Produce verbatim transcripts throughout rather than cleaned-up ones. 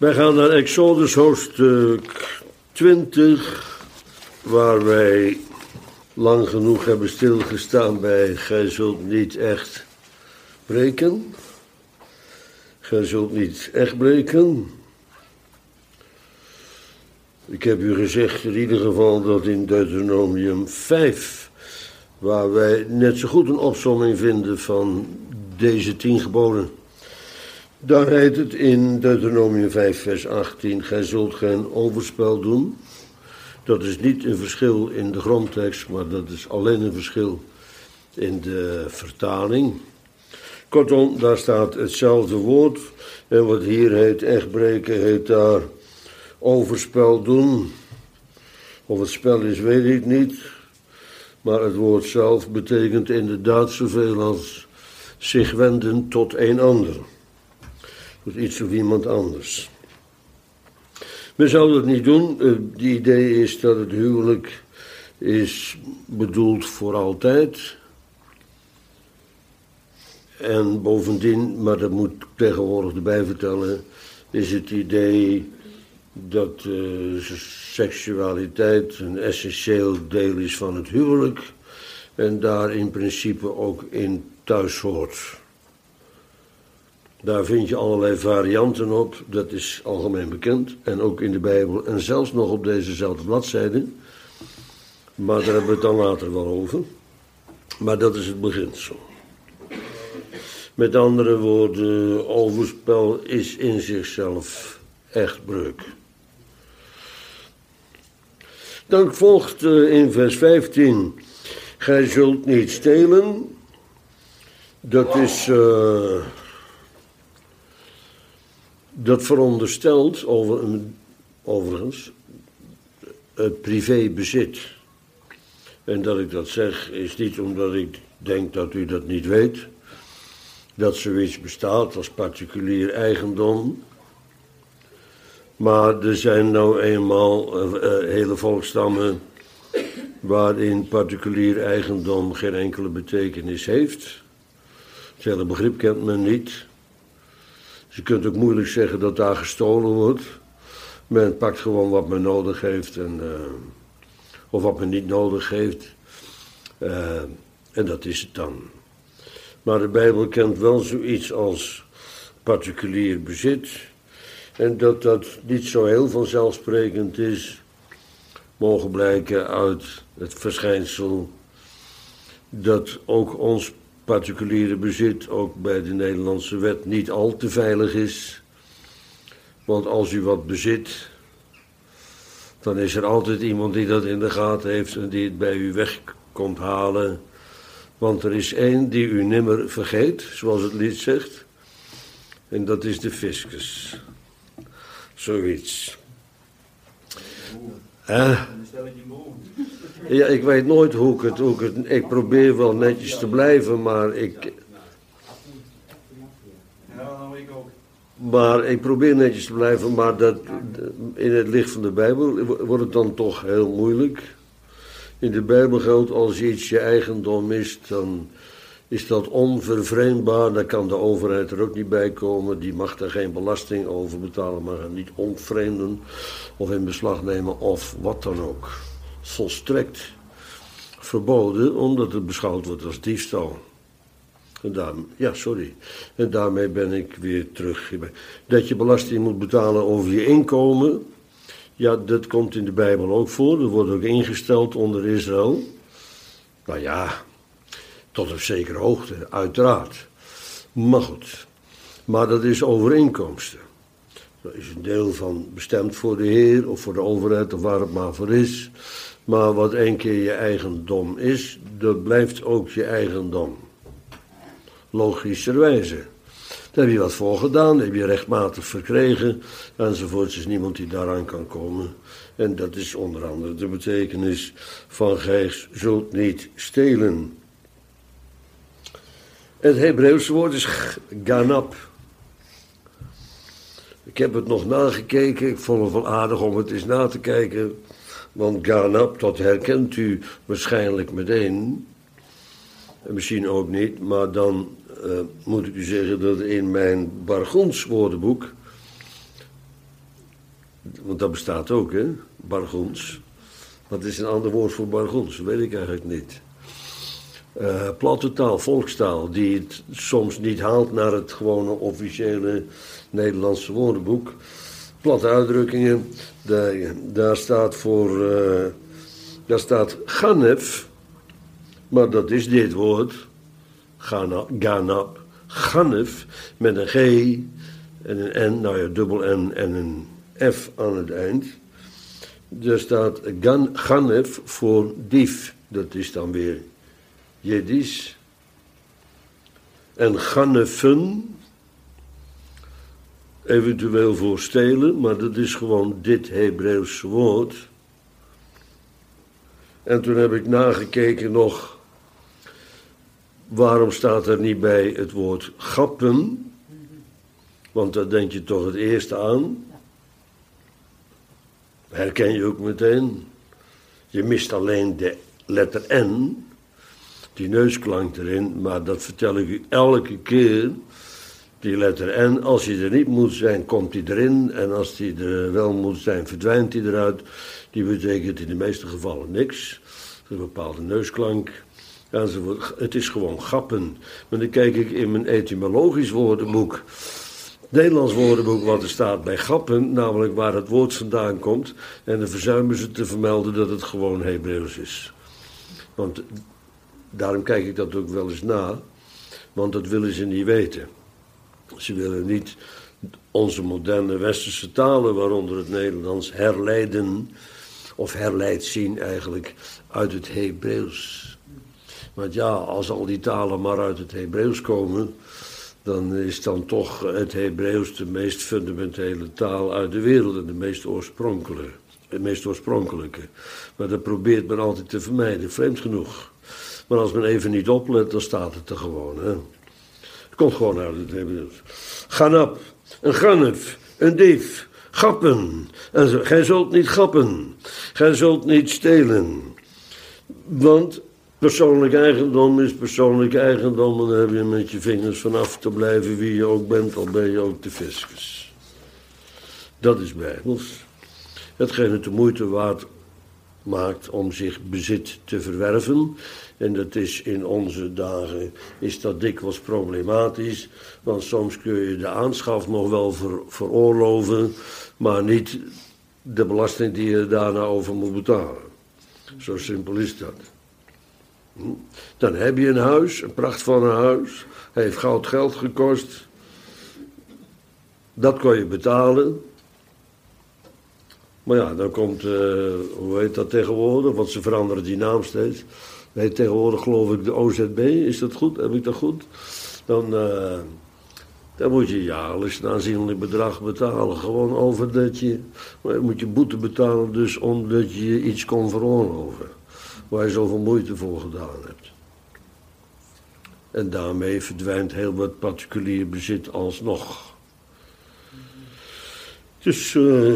Wij gaan naar Exodus hoofdstuk twintig, waar wij lang genoeg hebben stilgestaan bij gij zult niet echt breken. Gij zult niet echt breken. Ik heb u gezegd in ieder geval dat in Deuteronomium vijf, waar wij net zo goed een opsomming vinden van deze tien geboden. Daar heet het in Deuteronomium vijf vers achttien, gij zult geen overspel doen. Dat is niet een verschil in de grondtekst, maar dat is alleen een verschil in de vertaling. Kortom, daar staat hetzelfde woord. En wat hier heet echt breken, heet daar overspel doen. Of het spel is, weet ik niet. Maar het woord zelf betekent inderdaad zoveel als zich wenden tot een ander. Tot iets of iemand anders. We zouden het niet doen. Het idee is dat het huwelijk is bedoeld voor altijd. En bovendien, maar dat moet ik tegenwoordig erbij vertellen, is het idee dat uh, seksualiteit een essentieel deel is van het huwelijk. En daar in principe ook in thuis hoort. Daar vind je allerlei varianten op, dat is algemeen bekend. En ook in de Bijbel en zelfs nog op dezezelfde bladzijde. Maar daar hebben we het dan later wel over. Maar dat is het beginsel. Met andere woorden, overspel is in zichzelf echt breuk. Dan volgt in vers vijftien, gij zult niet stelen. Dat is... Uh, Dat veronderstelt, over, overigens, het privébezit. En dat ik dat zeg, is niet omdat ik denk dat u dat niet weet. Dat zoiets bestaat als particulier eigendom. Maar er zijn nou eenmaal uh, uh, hele volksstammen waarin particulier eigendom geen enkele betekenis heeft. Het hele begrip kent men niet. Dus je kunt ook moeilijk zeggen dat daar gestolen wordt. Men pakt gewoon wat men nodig heeft en, uh, of wat men niet nodig heeft. Uh, en dat is het dan. Maar de Bijbel kent wel zoiets als particulier bezit. En dat dat niet zo heel vanzelfsprekend is, mogen blijken uit het verschijnsel dat ook ons particuliere bezit ook bij de Nederlandse wet niet al te veilig is. Want als u wat bezit, dan is er altijd iemand die dat in de gaten heeft en die het bij u weg komt halen. Want er is één die u nimmer vergeet, zoals het lied zegt. En dat is de fiscus. Zoiets. Hè? Ja, ik weet nooit hoe ik het, hoe ik het... Ik probeer wel netjes te blijven, maar ik... Maar ik probeer netjes te blijven, maar dat, in het licht van de Bijbel wordt het dan toch heel moeilijk. In de Bijbel geldt, als iets je eigendom is, dan is dat onvervreemdbaar. Dan kan de overheid er ook niet bij komen. Die mag er geen belasting over betalen, maar niet ontvreemden of in beslag nemen of wat dan ook. Volstrekt verboden, omdat het beschouwd wordt als diefstal. En daarmee, ja, sorry. En daarmee ben ik weer terug. Dat je belasting moet betalen over je inkomen, ja, dat komt in de Bijbel ook voor. Dat wordt ook ingesteld onder Israël. Nou ja, tot een zekere hoogte, uiteraard. Maar goed, maar dat is overeenkomsten. Dat is een deel van bestemd voor de Heer of voor de overheid of waar het maar voor is. Maar wat één keer je eigendom is, dat blijft ook je eigendom. Logischerwijze. Daar heb je wat voor gedaan, daar heb je rechtmatig verkregen, enzovoort. Er is niemand die daaraan kan komen. En dat is onder andere de betekenis van gij zult niet stelen. Het Hebreeuwse woord is ganap. Ik heb het nog nagekeken, ik vond het wel aardig om het eens na te kijken. Want ganap, dat herkent u waarschijnlijk meteen. En misschien ook niet, maar dan uh, moet ik u zeggen dat in mijn Bargons woordenboek Want dat bestaat ook, hè? Bargoens. Wat is een ander woord voor Bargoens? Dat weet ik eigenlijk niet. Uh, platte taal, volkstaal, die het soms niet haalt naar het gewone officiële Nederlandse woordenboek. Platte uitdrukkingen, daar, daar staat voor, uh, daar staat ganef, maar dat is dit woord, ganap, ganef, met een G en een N, nou ja, dubbel N en een F aan het eind. Er staat gan, ganef voor dief, dat is dan weer Jiddisch. En ganefen, eventueel voor stelen, maar dat is gewoon dit Hebreeuwse woord. En toen heb ik nagekeken nog, waarom staat er niet bij het woord gappen? Want daar denk je toch het eerste aan. Herken je ook meteen. Je mist alleen de letter N, die neusklank erin, maar dat vertel ik u elke keer. Die letter N, als hij er niet moet zijn, komt hij erin. En als hij er wel moet zijn, verdwijnt hij eruit. Die betekent in de meeste gevallen niks. Dat is een bepaalde neusklank. Enzovoort. Het is gewoon gappen. Maar dan kijk ik in mijn etymologisch woordenboek. Nederlands woordenboek wat er staat bij gappen, namelijk waar het woord vandaan komt. En dan verzuimen ze te vermelden dat het gewoon Hebreeuws is. Want daarom kijk ik dat ook wel eens na. Want dat willen ze niet weten. Ze willen niet onze moderne westerse talen, waaronder het Nederlands, herleiden, of herleid zien eigenlijk, uit het Hebreeuws. Want ja, als al die talen maar uit het Hebreeuws komen, dan is dan toch het Hebreeuws de meest fundamentele taal uit de wereld en de meest oorspronkelijke. De meest oorspronkelijke. Maar dat probeert men altijd te vermijden, vreemd genoeg. Maar als men even niet oplet, dan staat het er gewoon, hè. Het komt gewoon uit het Hebreeuws. Ganap, een ganef, een dief, gappen. En zo, gij zult niet gappen, gij zult niet stelen. Want persoonlijk eigendom is persoonlijk eigendom. En dan heb je met je vingers vanaf te blijven wie je ook bent, al ben je ook de fiscus. Dat is bijbels. Hetgeen het de moeite waard maakt om zich bezit te verwerven. En dat is in onze dagen, is dat dikwijls problematisch. Want soms kun je de aanschaf nog wel ver, veroorloven, maar niet de belasting die je daarna over moet betalen. Zo simpel is dat. Dan heb je een huis, een pracht van een huis. Heeft goud geld gekost. Dat kon je betalen. Maar ja, dan komt, uh, hoe heet dat tegenwoordig? Want ze veranderen die naam steeds. Nee, tegenwoordig geloof ik de O Z B, is dat goed? Heb ik dat goed? Dan, uh, dan moet je jaarlijks een aanzienlijk bedrag betalen. Gewoon over dat je, maar moet je boete betalen dus omdat je iets kon veroorloven. Waar je zoveel moeite voor gedaan hebt. En daarmee verdwijnt heel wat particulier bezit alsnog. Dus uh,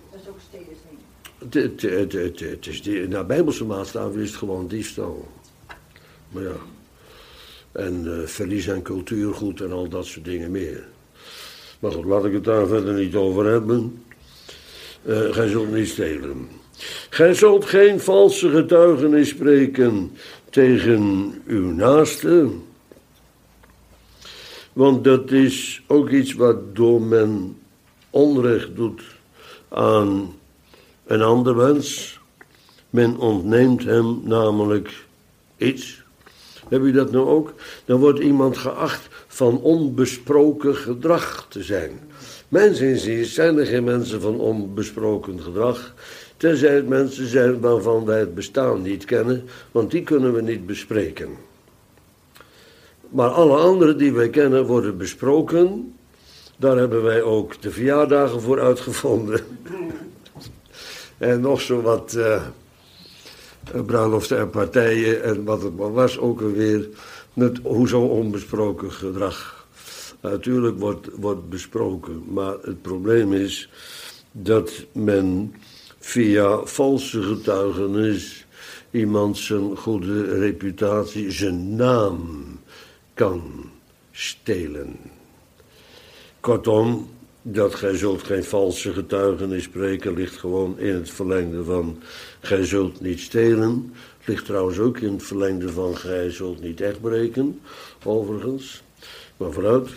Het, het, het, het is die, naar bijbelse maatstaven is het gewoon diefstal. Maar ja. En uh, verlies aan cultuurgoed en al dat soort dingen meer. Maar goed, laat ik het daar verder niet over hebben. Uh, gij zult niet stelen. Gij zult geen valse getuigenis spreken tegen uw naaste. Want dat is ook iets waardoor men onrecht doet aan een ander mens. Men ontneemt hem namelijk iets. Heb je dat nou ook? Dan wordt iemand geacht van onbesproken gedrag te zijn. Mijn inziens zijn er geen mensen van onbesproken gedrag, tenzij het mensen zijn waarvan wij het bestaan niet kennen, want die kunnen we niet bespreken. Maar alle anderen die wij kennen worden besproken. Daar hebben wij ook de verjaardagen voor uitgevonden. En nog zo wat uh, bruiloften en partijen en wat het maar was ook alweer. Met, hoezo onbesproken gedrag. Natuurlijk wordt, wordt besproken, maar het probleem is dat men via valse getuigenis iemand zijn goede reputatie, zijn naam kan stelen. Kortom, Dat gij zult geen valse getuigenis spreken ligt gewoon in het verlengde van gij zult niet stelen. Ligt trouwens ook in het verlengde van gij zult niet echt breken, overigens. Maar vooruit.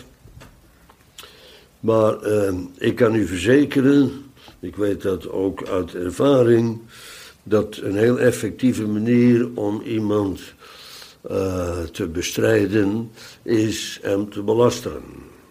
Maar eh, ik kan u verzekeren, ik weet dat ook uit ervaring, dat een heel effectieve manier om iemand uh, te bestrijden is hem te belasteren.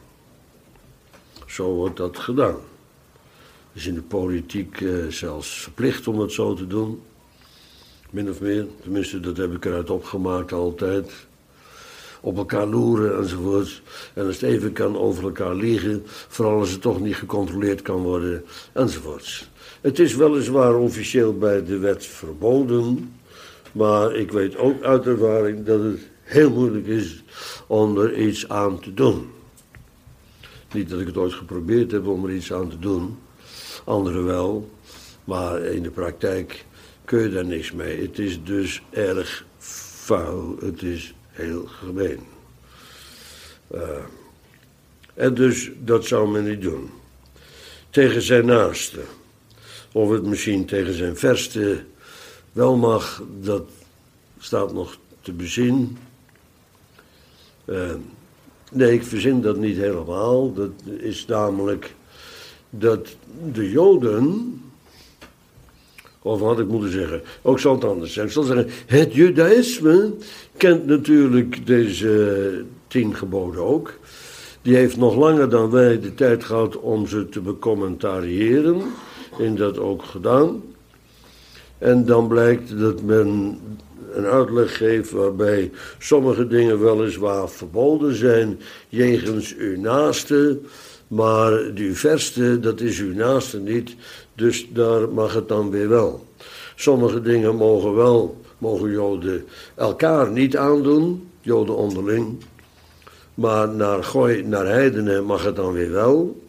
Zo wordt dat gedaan. Is in de politiek uh, zelfs verplicht om dat zo te doen. Min of meer, tenminste dat heb ik eruit opgemaakt altijd. Op elkaar loeren enzovoort. En als het even kan over elkaar liegen, vooral als het toch niet gecontroleerd kan worden enzovoorts. Het is weliswaar officieel bij de wet verboden, maar ik weet ook uit ervaring dat het heel moeilijk is om er iets aan te doen. Niet dat ik het ooit geprobeerd heb om er iets aan te doen, anderen wel, maar in de praktijk kun je daar niks mee. Het is dus erg vuil, het is heel gemeen. Uh, en dus dat zou men niet doen. Tegen zijn naaste. Of het misschien tegen zijn verste wel mag, dat staat nog te bezien. Uh, nee, ik verzin dat niet helemaal. Dat is namelijk dat de Joden, of wat had ik moeten zeggen, ook zal het anders zijn. Ik zal zeggen, het Judaïsme kent natuurlijk deze tien geboden ook. Die heeft nog langer dan wij de tijd gehad om ze te becommentariëren. In dat ook gedaan. En dan blijkt dat men een uitleg geeft waarbij sommige dingen weliswaar verboden zijn jegens uw naaste, maar uw verste, dat is uw naaste niet, dus daar mag het dan weer wel. Sommige dingen mogen wel, mogen Joden elkaar niet aandoen, Joden onderling, maar naar gooi, naar heidenen mag het dan weer wel.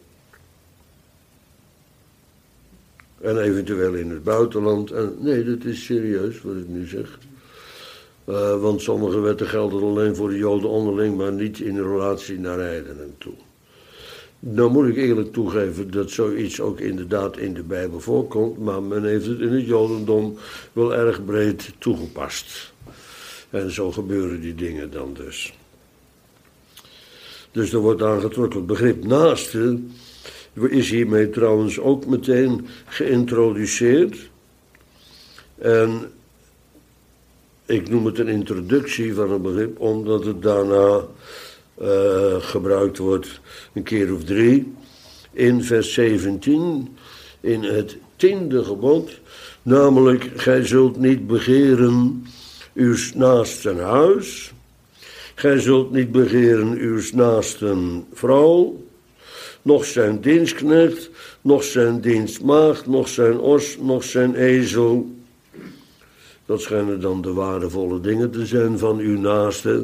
En eventueel in het buitenland. En nee, dat is serieus wat ik nu zeg. Uh, want sommige wetten gelden alleen voor de Joden onderling, maar niet in relatie naar heidenen toe. Nou moet ik eerlijk toegeven dat zoiets ook inderdaad in de Bijbel voorkomt, maar men heeft het in het Jodendom wel erg breed toegepast. En zo gebeuren die dingen dan dus. Dus er wordt aangetrokken het begrip naaste. Is hiermee trouwens ook meteen geïntroduceerd. En ik noem het een introductie van een begrip, omdat het daarna uh, gebruikt wordt een keer of drie. In vers zeventien, in het tiende gebod, namelijk, gij zult niet begeren uw naasten huis, gij zult niet begeren uw naasten vrouw, nog zijn dienstknecht, nog zijn dienstmaagd, nog zijn os, nog zijn ezel. Dat schijnen dan de waardevolle dingen te zijn van uw naaste.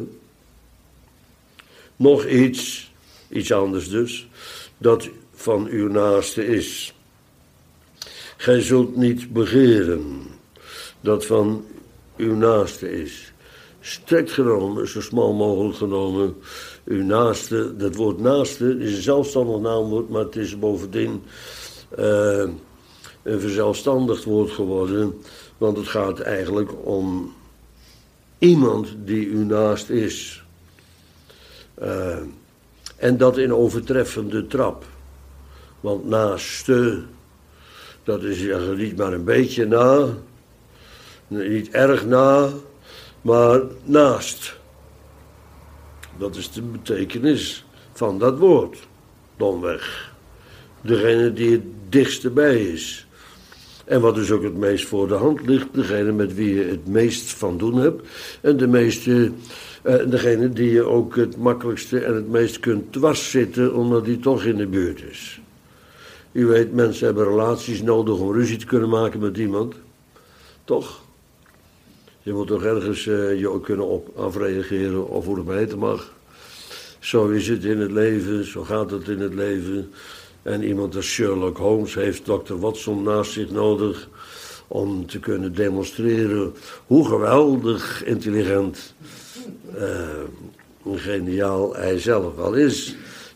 Nog iets, iets anders dus, dat van uw naaste is. Gij zult niet begeren dat van uw naaste is. Strikt genomen, zo smal mogelijk genomen, uw naaste, dat woord naaste is een zelfstandig naamwoord, maar het is bovendien uh, een verzelfstandigd woord geworden, want het gaat eigenlijk om iemand die uw naast is. Uh, en dat in overtreffende trap. Want naaste, dat is ja, niet maar een beetje na, niet erg na, maar naast. Dat is de betekenis van dat woord, domweg. Degene die het dichtst bij is. En wat dus ook het meest voor de hand ligt, degene met wie je het meest van doen hebt. En de meeste, uh, degene die je ook het makkelijkste en het meest kunt dwars zitten, omdat die toch in de buurt is. U weet, mensen hebben relaties nodig om ruzie te kunnen maken met iemand. Toch? Je moet toch ergens uh, je ook kunnen op afreageren of hoe het maar heten mag. Zo is het in het leven, zo gaat het in het leven. En iemand als Sherlock Holmes heeft dokter Watson naast zich nodig om te kunnen demonstreren hoe geweldig intelligent, uh, geniaal hij zelf wel is.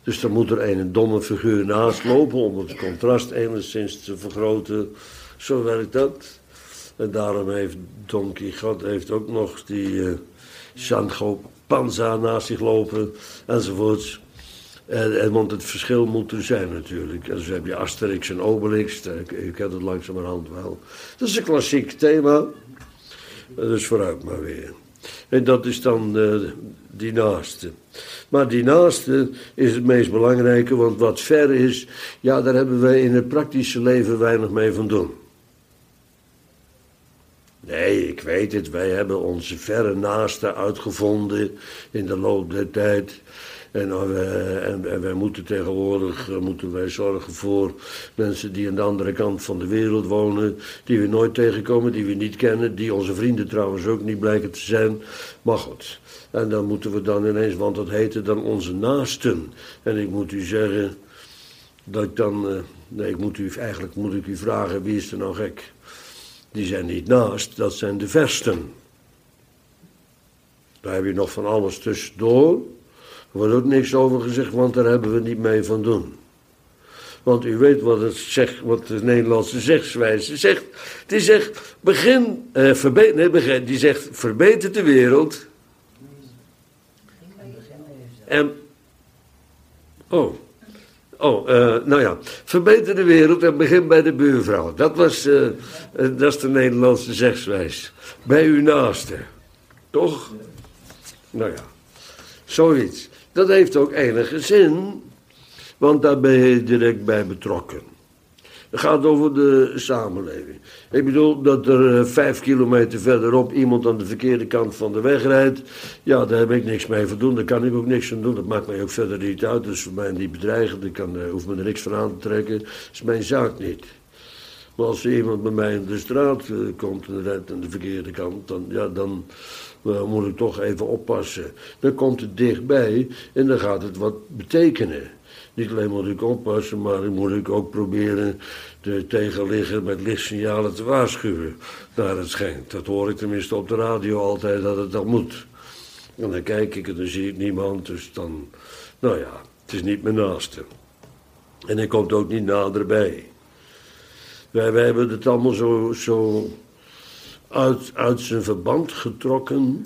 Dus dan moet er een domme figuur naast lopen om het contrast enigszins te vergroten. Zo werkt dat. En daarom heeft Don Quixote heeft ook nog die uh, Sancho Panza naast zich lopen enzovoorts. En, en want het verschil moet er zijn natuurlijk. En zo heb je Asterix en Obelix, u kent het langzamerhand wel. Dat is een klassiek thema. Dus vooruit maar weer. En dat is dan uh, die naaste. Maar die naaste is het meest belangrijke, want wat ver is, ja, daar hebben wij in het praktische leven weinig mee van doen. Nee, ik weet het, wij hebben onze verre naaste uitgevonden in de loop der tijd. En, uh, en, en wij moeten tegenwoordig uh, moeten wij zorgen voor mensen die aan de andere kant van de wereld wonen, die we nooit tegenkomen, die we niet kennen, die onze vrienden trouwens ook niet blijken te zijn. Maar goed, en dan moeten we dan ineens, want dat heette dan onze naasten. En ik moet u zeggen dat ik dan, uh, nee, ik moet u, eigenlijk moet ik u vragen, wie is er nou gek? Die zijn niet naast, dat zijn de versten. Daar heb je nog van alles tussendoor. Er wordt ook niks over gezegd, want daar hebben we niet mee van doen. Want u weet wat, het zegt, wat de Nederlandse zegswijze zegt. Die zegt, begin, eh, verbeter, nee, begin, die zegt, verbeter de wereld. En, oh, oh, uh, nou ja, verbeter de wereld en begin bij de buurvrouw. Dat was, uh, uh, dat is de Nederlandse zegswijze. Bij uw naaste, toch? Nou ja, zoiets. Dat heeft ook enige zin, want daar ben je direct bij betrokken. Het gaat over de samenleving. Ik bedoel dat er uh, vijf kilometer verderop iemand aan de verkeerde kant van de weg rijdt. Ja, daar heb ik niks mee van doen. Daar kan ik ook niks aan doen. Dat maakt mij ook verder niet uit. Dus voor mij niet bedreigend. Ik kan, uh, hoef me er niks van aan te trekken. Dat is mijn zaak niet. Maar als er iemand bij mij in de straat uh, komt en rijdt aan de verkeerde kant, dan, ja, dan uh, moet ik toch even oppassen. Dan komt het dichtbij en dan gaat het wat betekenen. Niet alleen moet ik oppassen, maar dan moet ik ook proberen de tegenligger met lichtsignalen te waarschuwen. Naar het schijnt. Dat hoor ik tenminste op de radio altijd, dat het dat moet. En dan kijk ik en dan zie ik niemand, dus dan, nou ja, het is niet mijn naaste. En hij komt ook niet naderbij. Wij, wij hebben het allemaal zo, zo uit, uit zijn verband getrokken.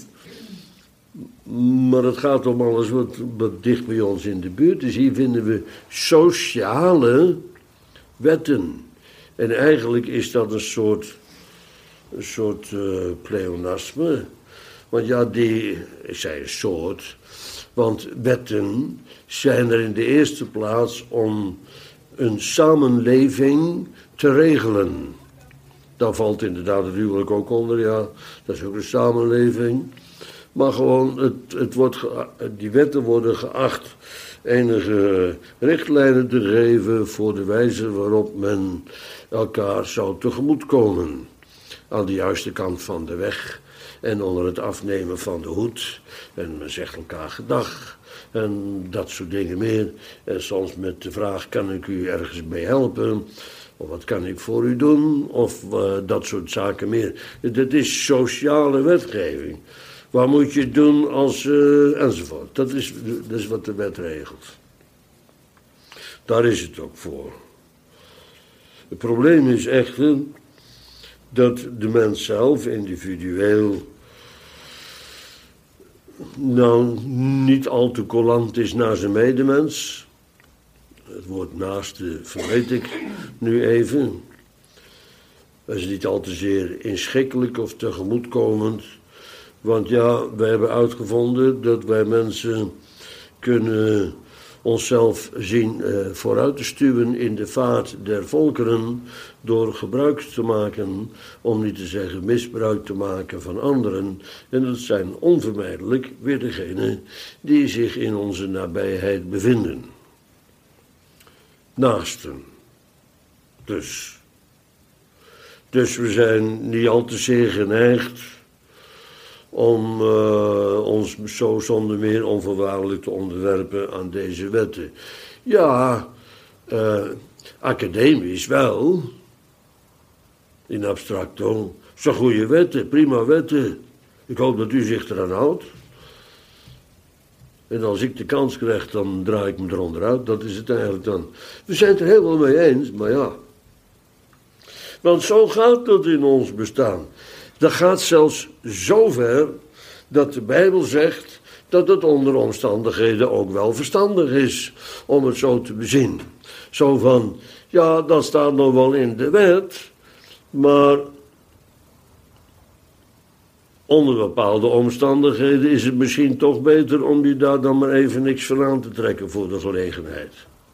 Maar het gaat om alles wat, wat dicht bij ons in de buurt is. Hier vinden we sociale wetten. En eigenlijk is dat een soort, een soort uh, pleonasme. Want ja, die, ik zei een soort, want wetten zijn er in de eerste plaats om een samenleving te regelen. Daar valt inderdaad het huwelijk ook onder, ja, dat is ook een samenleving. Maar gewoon, het, het wordt ge, die wetten worden geacht enige richtlijnen te geven voor de wijze waarop men elkaar zou tegemoetkomen. Aan de juiste kant van de weg en onder het afnemen van de hoed. En men zegt elkaar gedag en dat soort dingen meer. En soms met de vraag, kan ik u ergens mee helpen? Of wat kan ik voor u doen? Of uh, dat soort zaken meer. Dat is sociale wetgeving. Wat moet je doen als... Uh, enzovoort. Dat is, dat is wat de wet regelt. Daar is het ook voor. Het probleem is echter dat de mens zelf individueel nou niet al te coulant is naar zijn medemens. Het woord naaste vergeet ik nu even. Dat is niet al te zeer inschikkelijk of tegemoetkomend. Want ja, wij hebben uitgevonden dat wij mensen kunnen onszelf zien uh, vooruit te stuwen in de vaart der volkeren door gebruik te maken, om niet te zeggen misbruik te maken van anderen. En dat zijn onvermijdelijk weer degenen die zich in onze nabijheid bevinden. Naasten. Dus. Dus we zijn niet al te zeer geneigd om uh, ons zo zonder meer onvoorwaardelijk te onderwerpen aan deze wetten. Ja, uh, academisch wel. In abstracto. Zo goede wetten, prima wetten. Ik hoop dat u zich eraan houdt. En als ik de kans krijg, dan draai ik me eronder uit. Dat is het eigenlijk dan. We zijn het er helemaal mee eens, maar ja. Want zo gaat dat in ons bestaan. Dat gaat zelfs zo ver dat de Bijbel zegt dat het onder omstandigheden ook wel verstandig is om het zo te bezien. Zo van, ja, dat staat nog wel in de wet, maar onder bepaalde omstandigheden is het misschien toch beter om je daar dan maar even niks van aan te trekken voor de gelegenheid.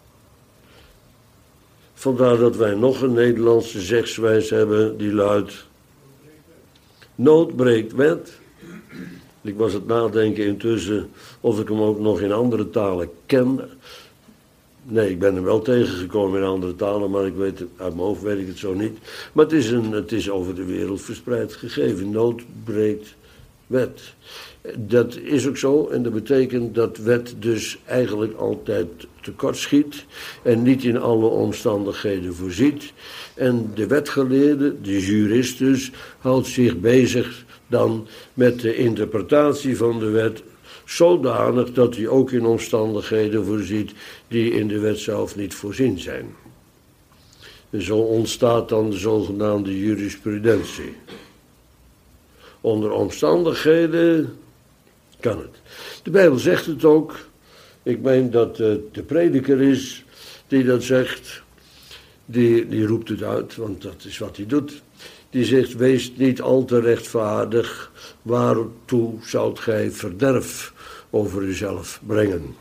Vandaar dat wij nog een Nederlandse zegswijs hebben die luidt: nood breekt wet. Ik was het nadenken intussen of ik hem ook nog in andere talen ken. Nee, ik ben hem wel tegengekomen in andere talen, maar ik weet het, uit mijn hoofd weet ik het zo niet. Maar het is, een, het is over de wereld verspreid gegeven. Nood breekt wet. Dat is ook zo en dat betekent dat wet dus eigenlijk altijd tekortschiet en niet in alle omstandigheden voorziet. En de wetgeleerde, de jurist dus, houdt zich bezig dan met de interpretatie van de wet zodanig dat hij ook in omstandigheden voorziet die in de wet zelf niet voorzien zijn. En zo ontstaat dan de zogenaamde jurisprudentie. Onder omstandigheden kan het. De Bijbel zegt het ook. Ik meen dat het de prediker is die dat zegt. Die, die roept het uit, want dat is wat hij doet. Die zegt, wees niet al te rechtvaardig, waartoe zoudt gij verderf over uzelf brengen.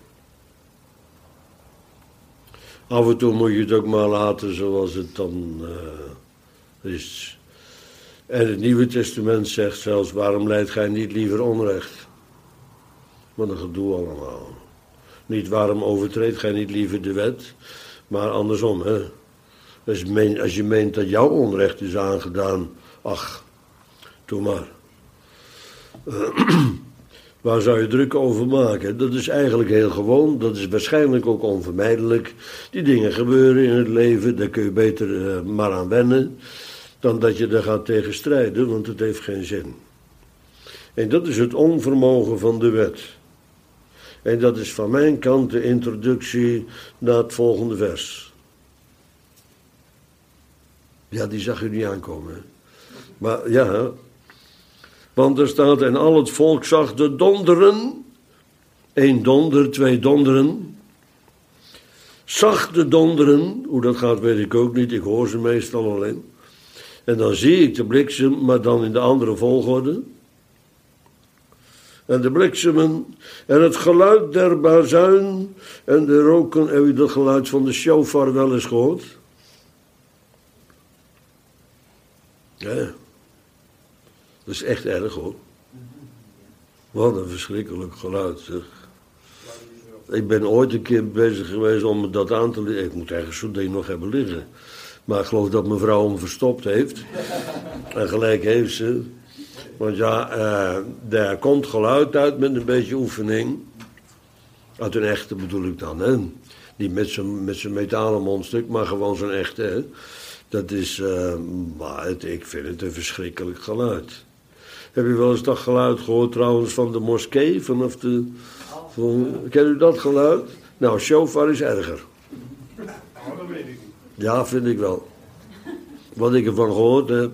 Af en toe moet je het ook maar laten zoals het dan uh, is. En het Nieuwe Testament zegt zelfs, waarom lijdt gij niet liever onrecht? Wat een gedoe allemaal. Niet waarom overtreedt gij niet liever de wet, maar andersom, hè. Als je, meent, als je meent dat jouw onrecht is aangedaan, ach, doe maar. Uh, waar zou je druk over maken? Dat is eigenlijk heel gewoon, dat is waarschijnlijk ook onvermijdelijk. Die dingen gebeuren in het leven, daar kun je beter uh, maar aan wennen, dan dat je er gaat tegen strijden, want het heeft geen zin. En dat is het onvermogen van de wet. En dat is van mijn kant de introductie naar het volgende vers. Ja, die zag u niet aankomen. Hè? Maar ja, want er staat, en al het volk zag de donderen. Eén donder, twee donderen. Zag de donderen, hoe dat gaat weet ik ook niet, ik hoor ze meestal alleen. En dan zie ik de bliksem, maar dan in de andere volgorde. En de bliksemen, en het geluid der bazuin, en de roken, heb je dat geluid van de shofar wel eens gehoord? Ja, dat is echt erg hoor. Wat een verschrikkelijk geluid zeg. Ik ben ooit een keer bezig geweest om me dat aan te leren. Ik moet ergens zo'n ding nog hebben liggen. Maar ik geloof dat mijn vrouw hem verstopt heeft. En gelijk heeft ze. Want ja, uh, daar komt geluid uit met een beetje oefening. Uit een echte bedoel ik dan, hè. Niet met zo'n met zo'n metalen mondstuk, maar gewoon zo'n echte, hè. Dat is, uh, maar het, ik vind het een verschrikkelijk geluid. Heb je wel eens dat geluid gehoord trouwens van de moskee? Vanaf de, van, ken u dat geluid? Nou, shofar is erger. Oh, dat weet ik niet. Ja, vind ik wel. Wat ik ervan gehoord heb.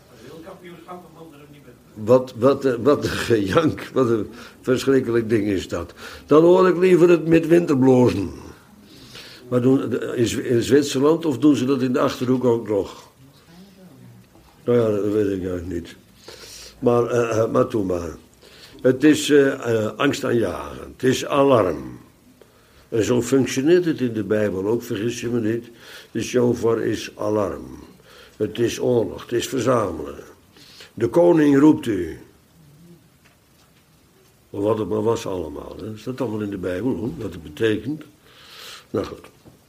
Wat, wat, wat een gejank, wat een verschrikkelijk ding is dat. Dan hoor ik liever het met winterblozen. Maar doen, in Zwitserland of doen ze dat in de Achterhoek ook nog? Nou ja, dat weet ik eigenlijk niet. Maar, uh, maar toe maar. Het is uh, uh, angstaanjagend, het is alarm. En zo functioneert het in de Bijbel ook, vergis je me niet. De shofar is alarm. Het is oorlog, het is verzamelen. De koning roept u. Wat het maar was allemaal. Hè. Staat allemaal in de Bijbel, hoor, wat het betekent. Nou goed.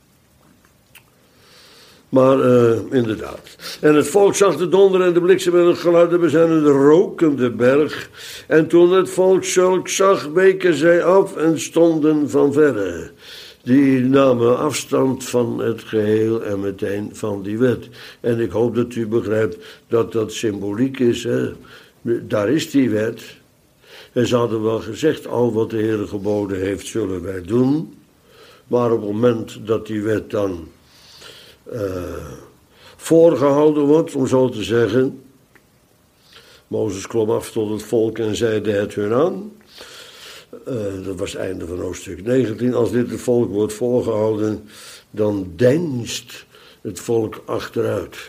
Maar uh, inderdaad. En het volk zag de donder en de bliksem en het geluid en we zijn in de rokende berg. En toen het volk zulk zag, weken zij af en stonden van verre. Die namen afstand van het geheel en meteen van die wet. En ik hoop dat u begrijpt dat dat symboliek is. Hè? Daar is die wet. En ze hadden wel gezegd, al wat de Heer geboden heeft, zullen wij doen. Maar op het moment dat die wet dan uh, voorgehouden wordt, om zo te zeggen. Mozes klom af tot het volk en zeide het hun aan. Uh, dat was het einde van hoofdstuk negentien. Als dit het volk wordt voorgehouden, dan deinst het volk achteruit.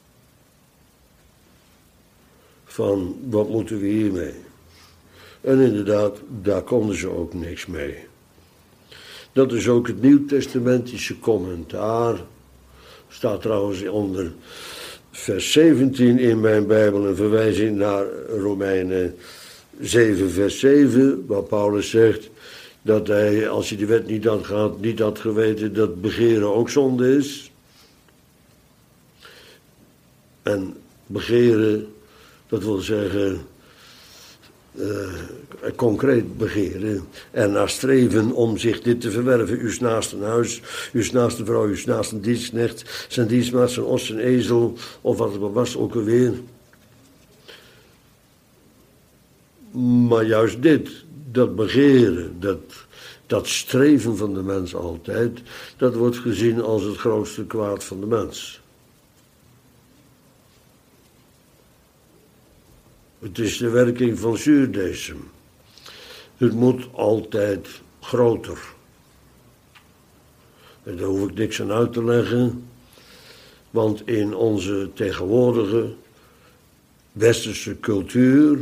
Van, wat moeten we hiermee? En inderdaad, daar konden ze ook niks mee. Dat is ook het Nieuwtestamentische commentaar. Staat trouwens onder vers zeventien in mijn Bijbel een verwijzing naar Romeinen zeven vers zeven. Waar Paulus zegt dat hij, als hij de wet niet had gehad, niet had geweten dat begeren ook zonde is. En begeren, dat wil zeggen uh, concreet begeren en naar streven om zich dit te verwerven. Uw naaste huis, uw naaste vrouw, uw naaste dienstknecht, zijn dienstmaat, zijn os, zijn ezel, of wat het maar was ook alweer. Maar juist dit, dat begeren, dat, dat streven van de mens altijd, dat wordt gezien als het grootste kwaad van de mens. Het is de werking van zuurdesem. Het moet altijd groter. En daar hoef ik niks aan uit te leggen. Want in onze tegenwoordige westerse cultuur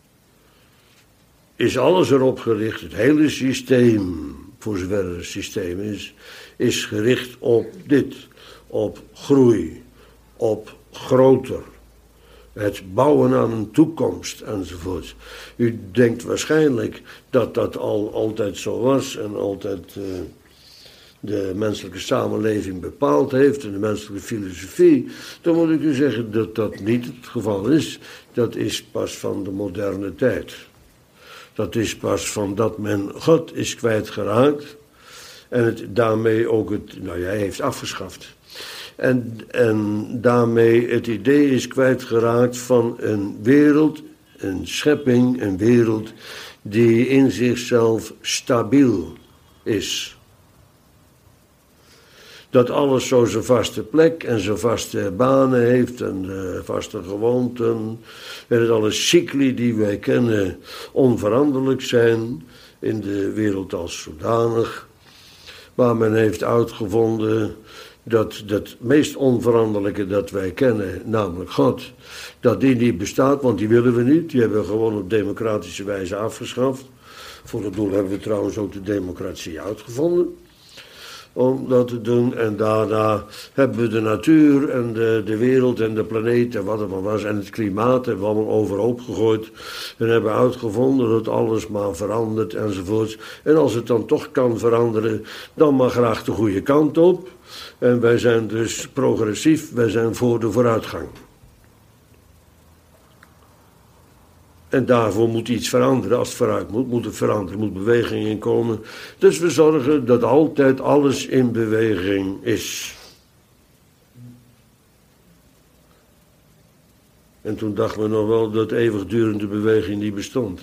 is alles erop gericht. Het hele systeem, voor zover het een systeem is, is gericht op dit. Op groei, op groter. Het bouwen aan een toekomst enzovoort. U denkt waarschijnlijk dat dat al altijd zo was en altijd uh, de menselijke samenleving bepaald heeft en de menselijke filosofie. Dan moet ik u zeggen dat dat niet het geval is. Dat is pas van de moderne tijd. Dat is pas van dat men God is kwijtgeraakt en het daarmee ook het, nou ja, hij heeft afgeschaft. En, en daarmee het idee is kwijtgeraakt van een wereld, een schepping, een wereld die in zichzelf stabiel is. Dat alles zo zijn vaste plek en zijn vaste banen heeft en uh, vaste gewoonten. En dat alle cycli die wij kennen onveranderlijk zijn in de wereld als zodanig. Maar men heeft uitgevonden dat het meest onveranderlijke dat wij kennen, namelijk God, dat die niet bestaat, want die willen we niet. Die hebben we gewoon op democratische wijze afgeschaft. Voor dat doel hebben we trouwens ook de democratie uitgevonden. Om dat te doen. En daarna hebben we de natuur en de, de wereld en de planeet en wat het maar was. En het klimaat hebben we allemaal overhoop gegooid. En hebben uitgevonden dat alles maar verandert enzovoort. En als het dan toch kan veranderen, dan maar graag de goede kant op. En wij zijn dus progressief, wij zijn voor de vooruitgang. En daarvoor moet iets veranderen. Als het vooruit moet, moet het veranderen, moet beweging in komen. Dus we zorgen dat altijd alles in beweging is. En toen dachten we nog wel dat eeuwigdurende beweging niet bestond.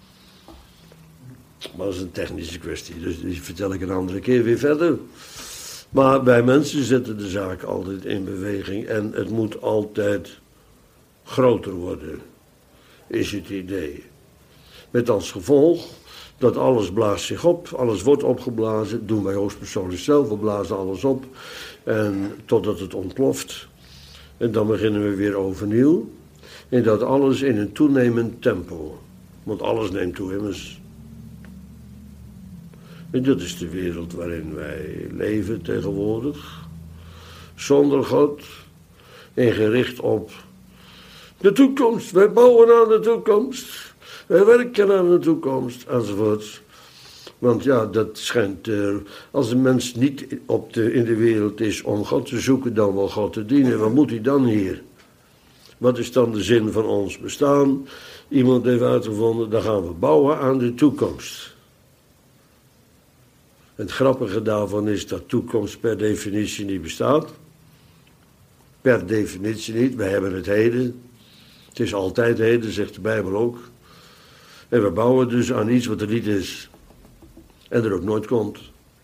Maar dat is een technische kwestie, dus die vertel ik een andere keer weer verder. Maar wij mensen zetten de zaak altijd in beweging en het moet altijd groter worden, is het idee. Met als gevolg dat alles blaast zich op, alles wordt opgeblazen, doen wij hoogstpersoonlijk zelf, we blazen alles op en totdat het ontploft. En dan beginnen we weer overnieuw en dat alles in een toenemend tempo, want alles neemt toe immers. En dat is de wereld waarin wij leven tegenwoordig. Zonder God en gericht op de toekomst. Wij bouwen aan de toekomst. Wij werken aan de toekomst enzovoort. Want ja, dat schijnt, uh, als een mens niet op de, in de wereld is om God te zoeken, dan wel God te dienen. Wat moet hij dan hier? Wat is dan de zin van ons bestaan? Iemand heeft uitgevonden, dan gaan we bouwen aan de toekomst. Het grappige daarvan is dat toekomst per definitie niet bestaat. Per definitie niet, we hebben het heden. Het is altijd heden, zegt de Bijbel ook. En we bouwen dus aan iets wat er niet is. En er ook nooit komt.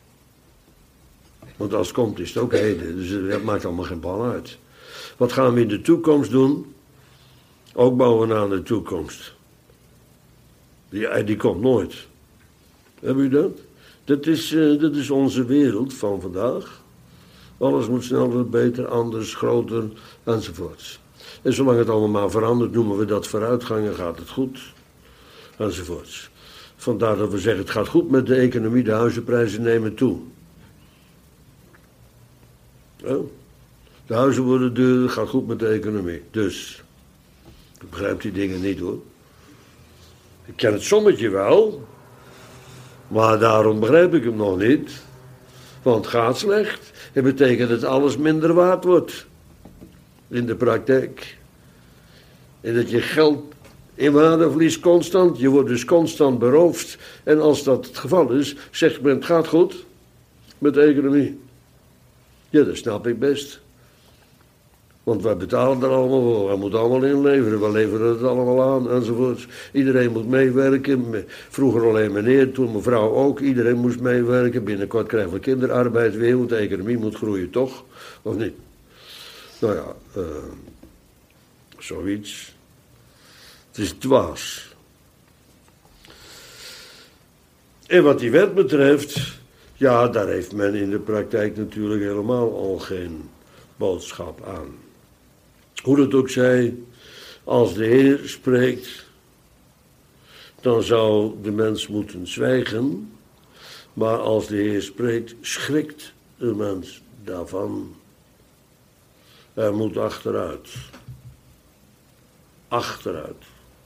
Want als het komt is het ook heden. Dus dat maakt allemaal geen bal uit. Wat gaan we in de toekomst doen? Ook bouwen aan de toekomst. Die, die komt nooit. Hebben u dat? Dat is, uh, dat is onze wereld van vandaag. Alles moet sneller, beter, anders, groter, enzovoorts. En zolang het allemaal maar verandert, noemen we dat vooruitgang en gaat het goed, enzovoorts. Vandaar dat we zeggen, het gaat goed met de economie, de huizenprijzen nemen toe. Ja? De huizen worden duurder, het gaat goed met de economie. Dus, ik begrijp die dingen niet hoor. Ik ken het sommetje wel, maar daarom begrijp ik hem nog niet. Want het gaat slecht. Het betekent dat alles minder waard wordt. In de praktijk. En dat je geld in waarde verliest constant. Je wordt dus constant beroofd. En als dat het geval is, zegt men het gaat goed met de economie. Ja, dat snap ik best. Want wij betalen er allemaal voor. Wij moeten allemaal inleveren. We leveren het allemaal aan enzovoorts. Iedereen moet meewerken. Vroeger alleen meneer, toen mevrouw ook. Iedereen moest meewerken. Binnenkort krijgen we kinderarbeid weer. Want de economie moet groeien, toch? Of niet? Nou ja, uh, zoiets. Het is dwaas. En wat die wet betreft, ja, daar heeft men in de praktijk natuurlijk helemaal al geen boodschap aan. Hoe dat ook zij, als de Heer spreekt, dan zou de mens moeten zwijgen. Maar als de Heer spreekt, schrikt de mens daarvan. Hij moet achteruit. Achteruit.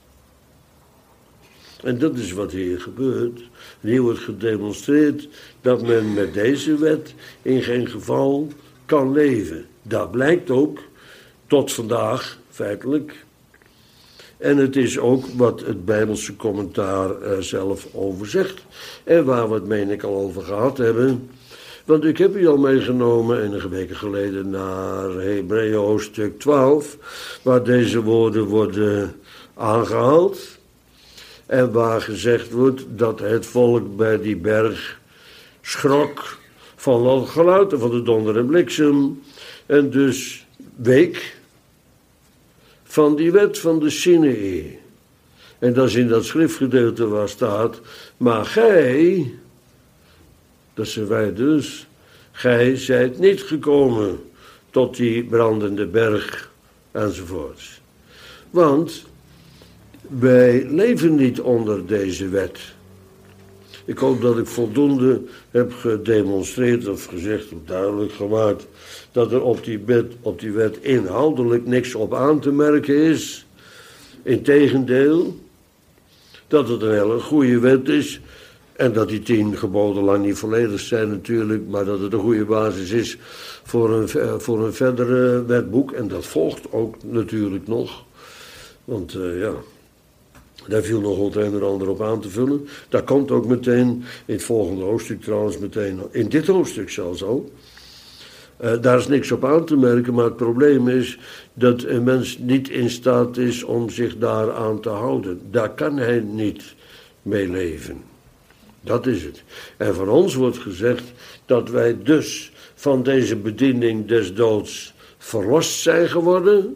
En dat is wat hier gebeurt. En hier wordt gedemonstreerd dat men met deze wet in geen geval kan leven. Dat blijkt ook tot vandaag feitelijk. En het is ook wat het Bijbelse commentaar er zelf over zegt. En waar we het, meen ik, al over gehad hebben. Want ik heb u al meegenomen enige weken geleden naar Hebreeën hoofdstuk twaalf. Waar deze woorden worden aangehaald. En waar gezegd wordt dat het volk bij die berg schrok van het geluid van de donder en bliksem. En dus week van die wet van de Sinaï. En dat is in dat schriftgedeelte waar staat, maar gij, dat zijn wij dus, gij zijt niet gekomen tot die brandende berg enzovoorts. Want wij leven niet onder deze wet. Ik hoop dat ik voldoende heb gedemonstreerd of gezegd of duidelijk gemaakt dat er op die wet, op die wet inhoudelijk niks op aan te merken is. Integendeel, dat het een hele goede wet is en dat die tien geboden lang niet volledig zijn natuurlijk, maar dat het een goede basis is voor een, voor een verdere wetboek. En dat volgt ook natuurlijk nog, want uh, ja... Daar viel nog het een en ander op aan te vullen. Dat komt ook meteen in het volgende hoofdstuk trouwens meteen. In dit hoofdstuk zelfs al. Uh, daar is niks op aan te merken, maar het probleem is dat een mens niet in staat is om zich daaraan te houden. Daar kan hij niet mee leven. Dat is het. En van ons wordt gezegd dat wij dus van deze bediening des doods verlost zijn geworden.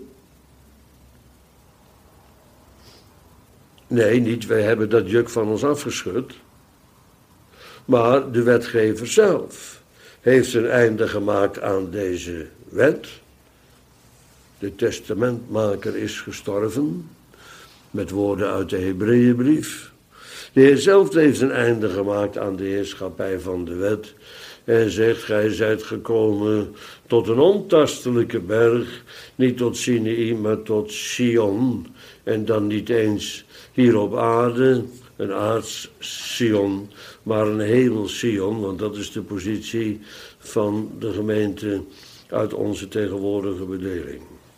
Nee, niet, wij hebben dat juk van ons afgeschud. Maar de wetgever zelf heeft een einde gemaakt aan deze wet. De testamentmaker is gestorven, met woorden uit de Hebreeënbrief. De Heer zelf heeft een einde gemaakt aan de heerschappij van de wet. En zegt, gij zijt gekomen tot een ontastelijke berg, niet tot Sinaï, maar tot Sion. En dan niet eens hier op aarde, een aards Sion, maar een hemels Sion, want dat is de positie van de gemeente uit onze tegenwoordige bedeling.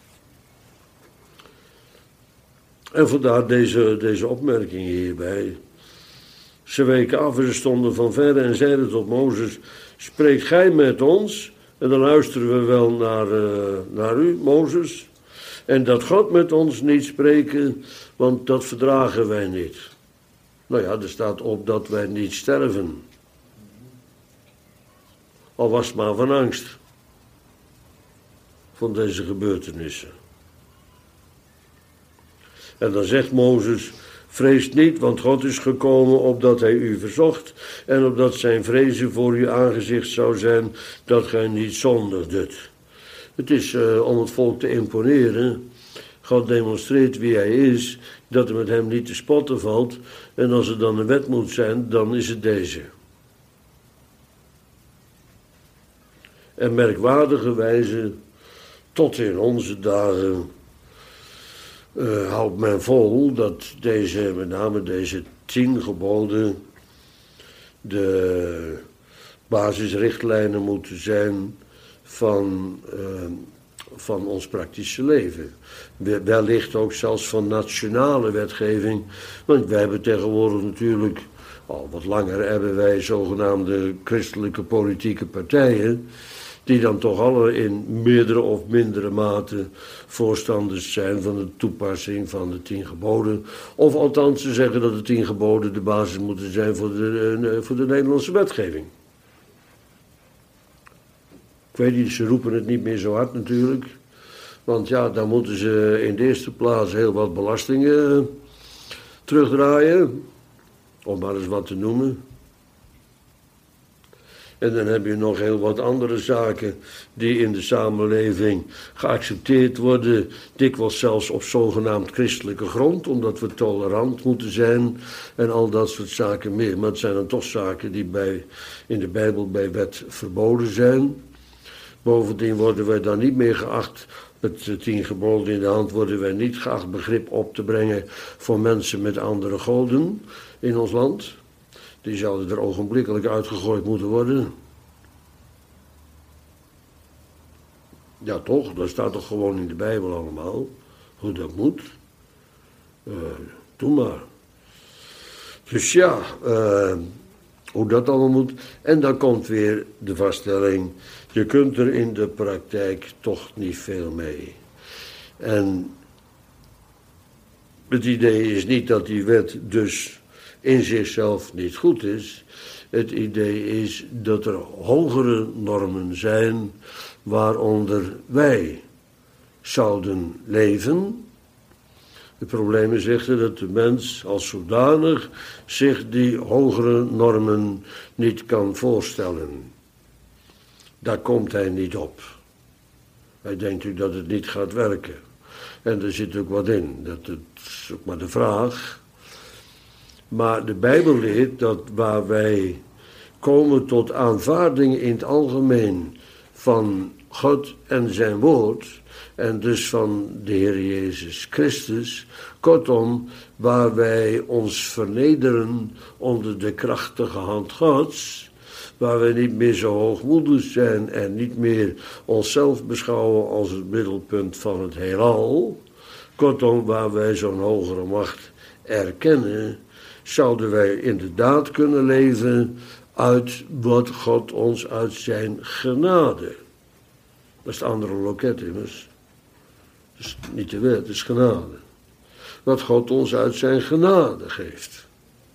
En vandaar deze, deze opmerking hierbij. Ze weken af en ze stonden van verre en zeiden tot Mozes, spreekt gij met ons? En dan luisteren we wel naar, uh, naar u, Mozes. En dat God met ons niet spreken, want dat verdragen wij niet. Nou ja, er staat op dat wij niet sterven. Al was het maar van angst. Van deze gebeurtenissen. En dan zegt Mozes, vrees niet, want God is gekomen opdat hij u verzocht en opdat zijn vrezen voor uw aangezicht zou zijn dat gij niet zondigdet. Het is uh, om het volk te imponeren. God demonstreert wie hij is, dat er met hem niet te spotten valt. En als er dan een wet moet zijn, dan is het deze. En merkwaardige wijze, tot in onze dagen, uh, houdt men vol dat deze, met name deze tien geboden, de basisrichtlijnen moeten zijn van, uh, van ons praktische leven. Wellicht ook zelfs van nationale wetgeving, want wij hebben tegenwoordig natuurlijk, al wat langer hebben wij zogenaamde christelijke politieke partijen, die dan toch alle in meerdere of mindere mate voorstanders zijn van de toepassing van de tien geboden. Of althans ze zeggen dat de tien geboden de basis moeten zijn voor de, voor de Nederlandse wetgeving. Ik weet niet, ze roepen het niet meer zo hard natuurlijk. Want ja, dan moeten ze in de eerste plaats heel wat belastingen terugdraaien. Om maar eens wat te noemen. En dan heb je nog heel wat andere zaken die in de samenleving geaccepteerd worden. Dikwijls zelfs op zogenaamd christelijke grond, omdat we tolerant moeten zijn en al dat soort zaken meer. Maar het zijn dan toch zaken die bij, in de Bijbel bij wet verboden zijn. Bovendien worden wij dan niet meer geacht, met tien geboden in de hand, worden wij niet geacht begrip op te brengen voor mensen met andere goden in ons land. Die zouden er ogenblikkelijk uitgegooid moeten worden. Ja toch, dat staat toch gewoon in de Bijbel allemaal, hoe dat moet. Uh, doe maar. Dus ja, uh, hoe dat allemaal moet. En dan komt weer de vaststelling, je kunt er in de praktijk toch niet veel mee. En het idee is niet dat die wet dus in zichzelf niet goed is. Het idee is dat er hogere normen zijn waaronder wij zouden leven. Het probleem is echter dat de mens als zodanig zich die hogere normen niet kan voorstellen. Daar komt hij niet op. Hij denkt ook dat het niet gaat werken. En er zit ook wat in. Dat is ook maar de vraag. Maar de Bijbel leert dat waar wij komen tot aanvaarding in het algemeen van God en zijn woord, en dus van de Heer Jezus Christus, kortom, waar wij ons vernederen onder de krachtige hand Gods, waar wij niet meer zo hoogmoedig zijn en niet meer onszelf beschouwen als het middelpunt van het heelal, kortom, waar wij zo'n hogere macht erkennen, zouden wij inderdaad kunnen leven uit wat God ons uit zijn genade. Dat is het andere loket immers. Dat is niet de wet, het is genade. Wat God ons uit zijn genade geeft.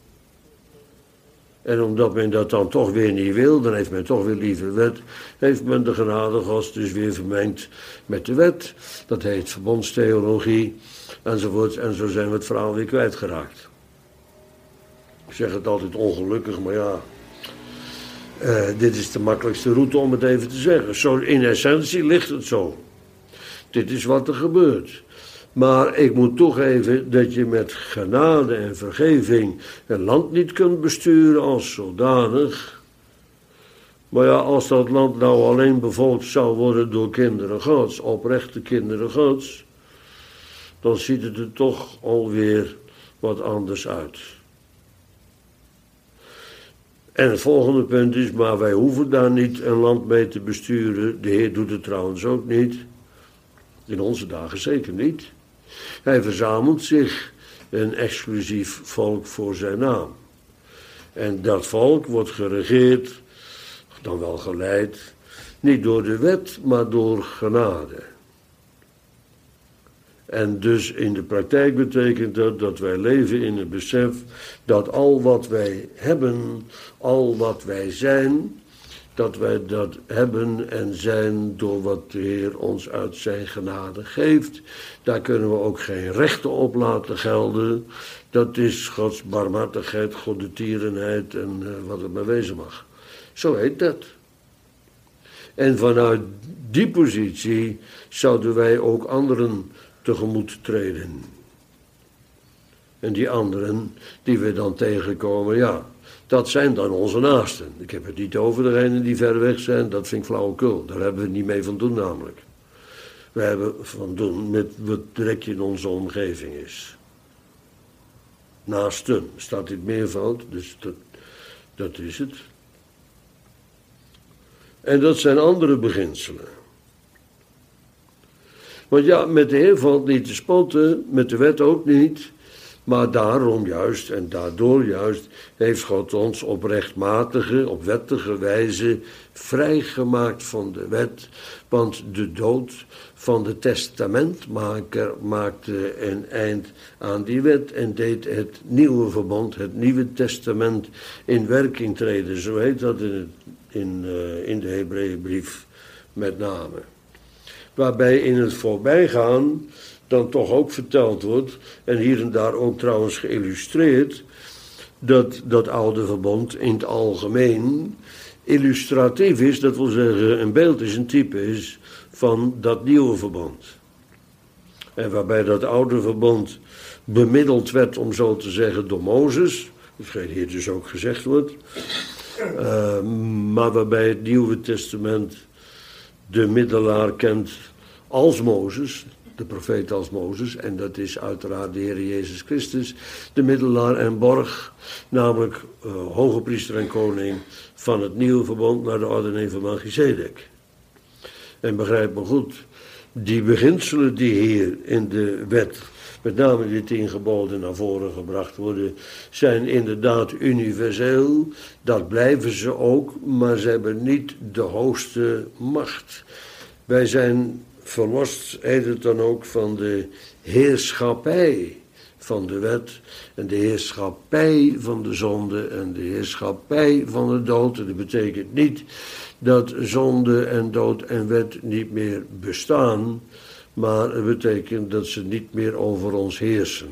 En omdat men dat dan toch weer niet wil, dan heeft men toch weer liever wet, heeft men de genade Gods dus weer vermengd met de wet. Dat heet verbondstheologie, enzovoort. En zo zijn we het verhaal weer kwijtgeraakt. Ik zeg het altijd ongelukkig, maar ja, uh, dit is de makkelijkste route om het even te zeggen. Zo, in essentie ligt het zo. Dit is wat er gebeurt. Maar ik moet toegeven dat je met genade en vergeving een land niet kunt besturen als zodanig. Maar ja, als dat land nou alleen bevolkt zou worden door kinderen Gods, oprechte kinderen Gods, dan ziet het er toch alweer wat anders uit. En het volgende punt is, maar wij hoeven daar niet een land mee te besturen. De Heer doet het trouwens ook niet. In onze dagen zeker niet. Hij verzamelt zich een exclusief volk voor zijn naam. En dat volk wordt geregeerd, dan wel geleid, niet door de wet, maar door genade. En dus in de praktijk betekent dat dat wij leven in het besef dat al wat wij hebben, al wat wij zijn, dat wij dat hebben en zijn door wat de Heer ons uit zijn genade geeft. Daar kunnen we ook geen rechten op laten gelden. Dat is Gods barmhartigheid, goedertierenheid en uh, wat het maar wezen mag. Zo heet dat. En vanuit die positie zouden wij ook anderen tegemoet treden. En die anderen die we dan tegenkomen, ja, dat zijn dan onze naasten. Ik heb het niet over degenen die ver weg zijn, dat vind ik flauwekul. Daar hebben we niet mee van doen namelijk. We hebben van doen met wat direct in onze omgeving is. Naasten, staat in het meervoud, dus dat, dat is het. En dat zijn andere beginselen. Want ja, met de Heer valt niet te spotten, met de wet ook niet. Maar daarom juist en daardoor juist heeft God ons op rechtmatige, op wettige wijze vrijgemaakt van de wet. Want de dood van de testamentmaker maakte een eind aan die wet en deed het nieuwe verbond, het nieuwe testament in werking treden. Zo heet dat in, het, in, uh, in de Hebreeënbrief met name. Waarbij in het voorbijgaan dan toch ook verteld wordt, en hier en daar ook trouwens geïllustreerd, dat dat oude verbond in het algemeen illustratief is, dat wil zeggen een beeld is, een type is van dat nieuwe verbond. En waarbij dat oude verbond bemiddeld werd, om zo te zeggen, door Mozes, hetgeen hier dus ook gezegd wordt, uh, maar waarbij het Nieuwe Testament de middelaar kent als Mozes, de profeet als Mozes, en dat is uiteraard de Heer Jezus Christus, de middelaar en borg, namelijk uh, hoge priester en koning van het nieuwe verbond naar de ordening van Melchizedek. En begrijp me goed, die beginselen die hier in de wet, met name die tien geboden naar voren gebracht worden, zijn inderdaad universeel, dat blijven ze ook, maar ze hebben niet de hoogste macht. Wij zijn verlost, heet het dan ook, van de heerschappij van de wet en de heerschappij van de zonde en de heerschappij van de dood. En dat betekent niet dat zonde en dood en wet niet meer bestaan, maar het betekent dat ze niet meer over ons heersen.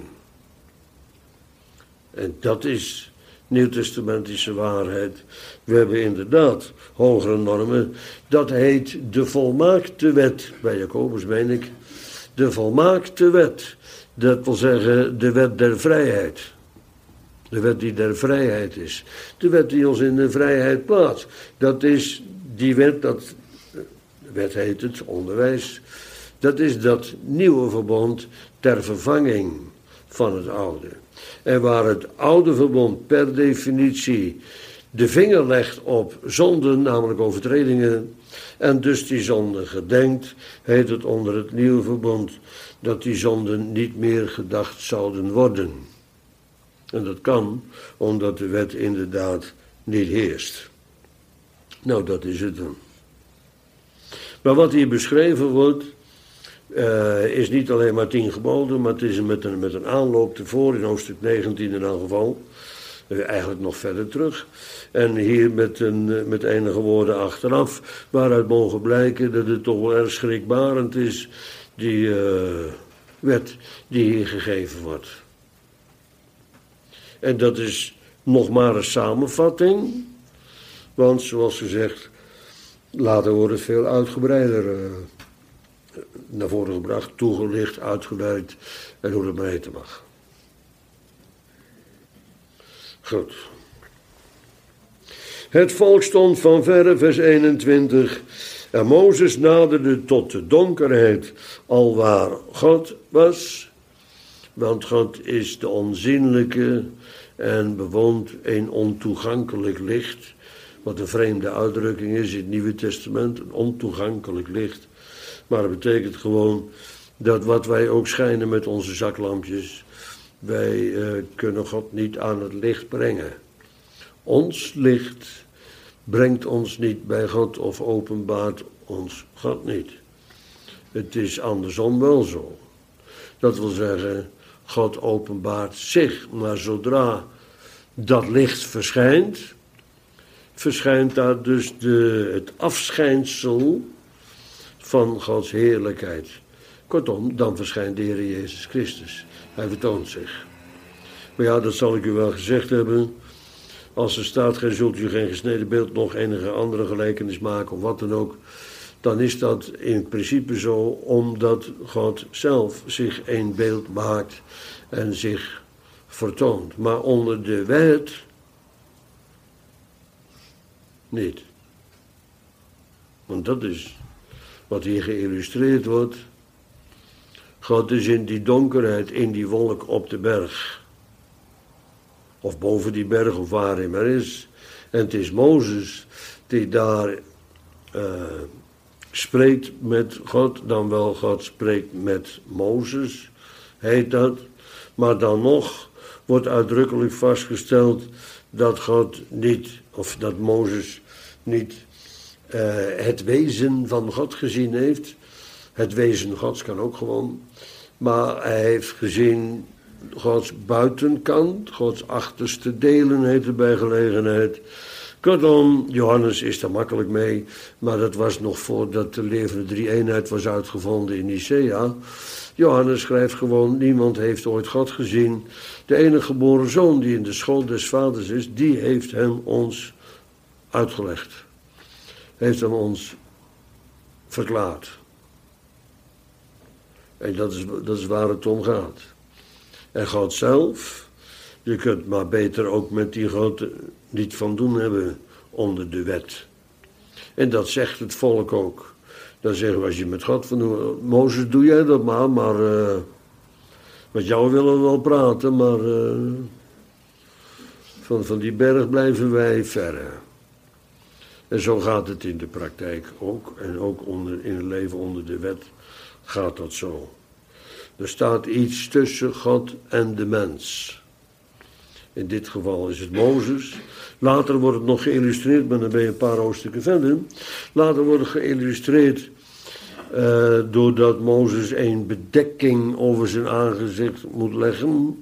En dat is nieuwtestamentische waarheid. We hebben inderdaad hogere normen. Dat heet de volmaakte wet. Bij Jacobus meen ik. De volmaakte wet. Dat wil zeggen de wet der vrijheid. De wet die der vrijheid is. De wet die ons in de vrijheid plaatst. Dat is die wet, dat, de wet heet het, onderwijs. Dat is dat nieuwe verbond ter vervanging van het oude. En waar het oude verbond per definitie de vinger legt op zonden, namelijk overtredingen, en dus die zonden gedenkt, heet het onder het nieuwe verbond dat die zonden niet meer gedacht zouden worden. En dat kan omdat de wet inderdaad niet heerst. Nou, dat is het dan. Maar wat hier beschreven wordt, Uh, is niet alleen maar tien geboden, maar het is met een, met een aanloop ervoor, in hoofdstuk negentien in elk geval, uh, eigenlijk nog verder terug. En hier met, een, met enige woorden achteraf, waaruit mogen blijken dat het toch wel erg schrikbarend is, die uh, wet die hier gegeven wordt. En dat is nog maar een samenvatting, want zoals gezegd, later wordt het veel uitgebreider uh, naar voren gebracht, toegelicht, uitgewerkt en hoe het maar heten mag. Goed. Het volk stond van verre, vers eenentwintig. En Mozes naderde tot de donkerheid, alwaar God was. Want God is de onzienlijke en bewoont een ontoegankelijk licht. Wat een vreemde uitdrukking is in het Nieuwe Testament, een ontoegankelijk licht. Maar dat betekent gewoon dat wat wij ook schijnen met onze zaklampjes, wij uh, kunnen God niet aan het licht brengen. Ons licht brengt ons niet bij God of openbaart ons God niet. Het is andersom wel zo. Dat wil zeggen, God openbaart zich. Maar zodra dat licht verschijnt, verschijnt daar dus de, het afschijnsel van Gods heerlijkheid. Kortom, dan verschijnt de Heer Jezus Christus. Hij vertoont zich. Maar ja, dat zal ik u wel gezegd hebben. Als er staat, gij zult u geen gesneden beeld nog enige andere gelijkenis maken of wat dan ook, dan is dat in principe zo omdat God zelf zich een beeld maakt en zich vertoont. Maar onder de wet niet. Want dat is wat hier geïllustreerd wordt. God is in die donkerheid, in die wolk op de berg. Of boven die berg, of waar hij maar is. En het is Mozes die daar uh, spreekt met God. Dan wel, God spreekt met Mozes, heet dat. Maar dan nog wordt uitdrukkelijk vastgesteld dat God niet, of dat Mozes niet uh, het wezen van God gezien heeft. Het wezen Gods kan ook gewoon. Maar hij heeft gezien Gods buitenkant, Gods achterste delen heet het bij gelegenheid. Kortom, Johannes is er makkelijk mee, maar dat was nog voordat de levende drie-eenheid was uitgevonden in Nicea. Johannes schrijft gewoon, niemand heeft ooit God gezien. De enige geboren zoon die in de school des vaders is, die heeft hem ons uitgelegd. Heeft hem ons verklaard. En dat is, dat is waar het om gaat. En God zelf, je kunt maar beter ook met die God niet van doen hebben onder de wet. En dat zegt het volk ook. Dan zeggen we, als je met God van doet, Mozes, doe jij dat maar, maar uh, met jou willen we wel praten, maar uh, van, van die berg blijven wij verre. En zo gaat het in de praktijk ook. En ook onder, in het leven onder de wet gaat dat zo. Er staat iets tussen God en de mens. In dit geval is het Mozes. Later wordt het nog geïllustreerd, maar dan ben je een paar hoofdstukken verder. Later wordt het geïllustreerd uh, doordat Mozes een bedekking over zijn aangezicht moet leggen.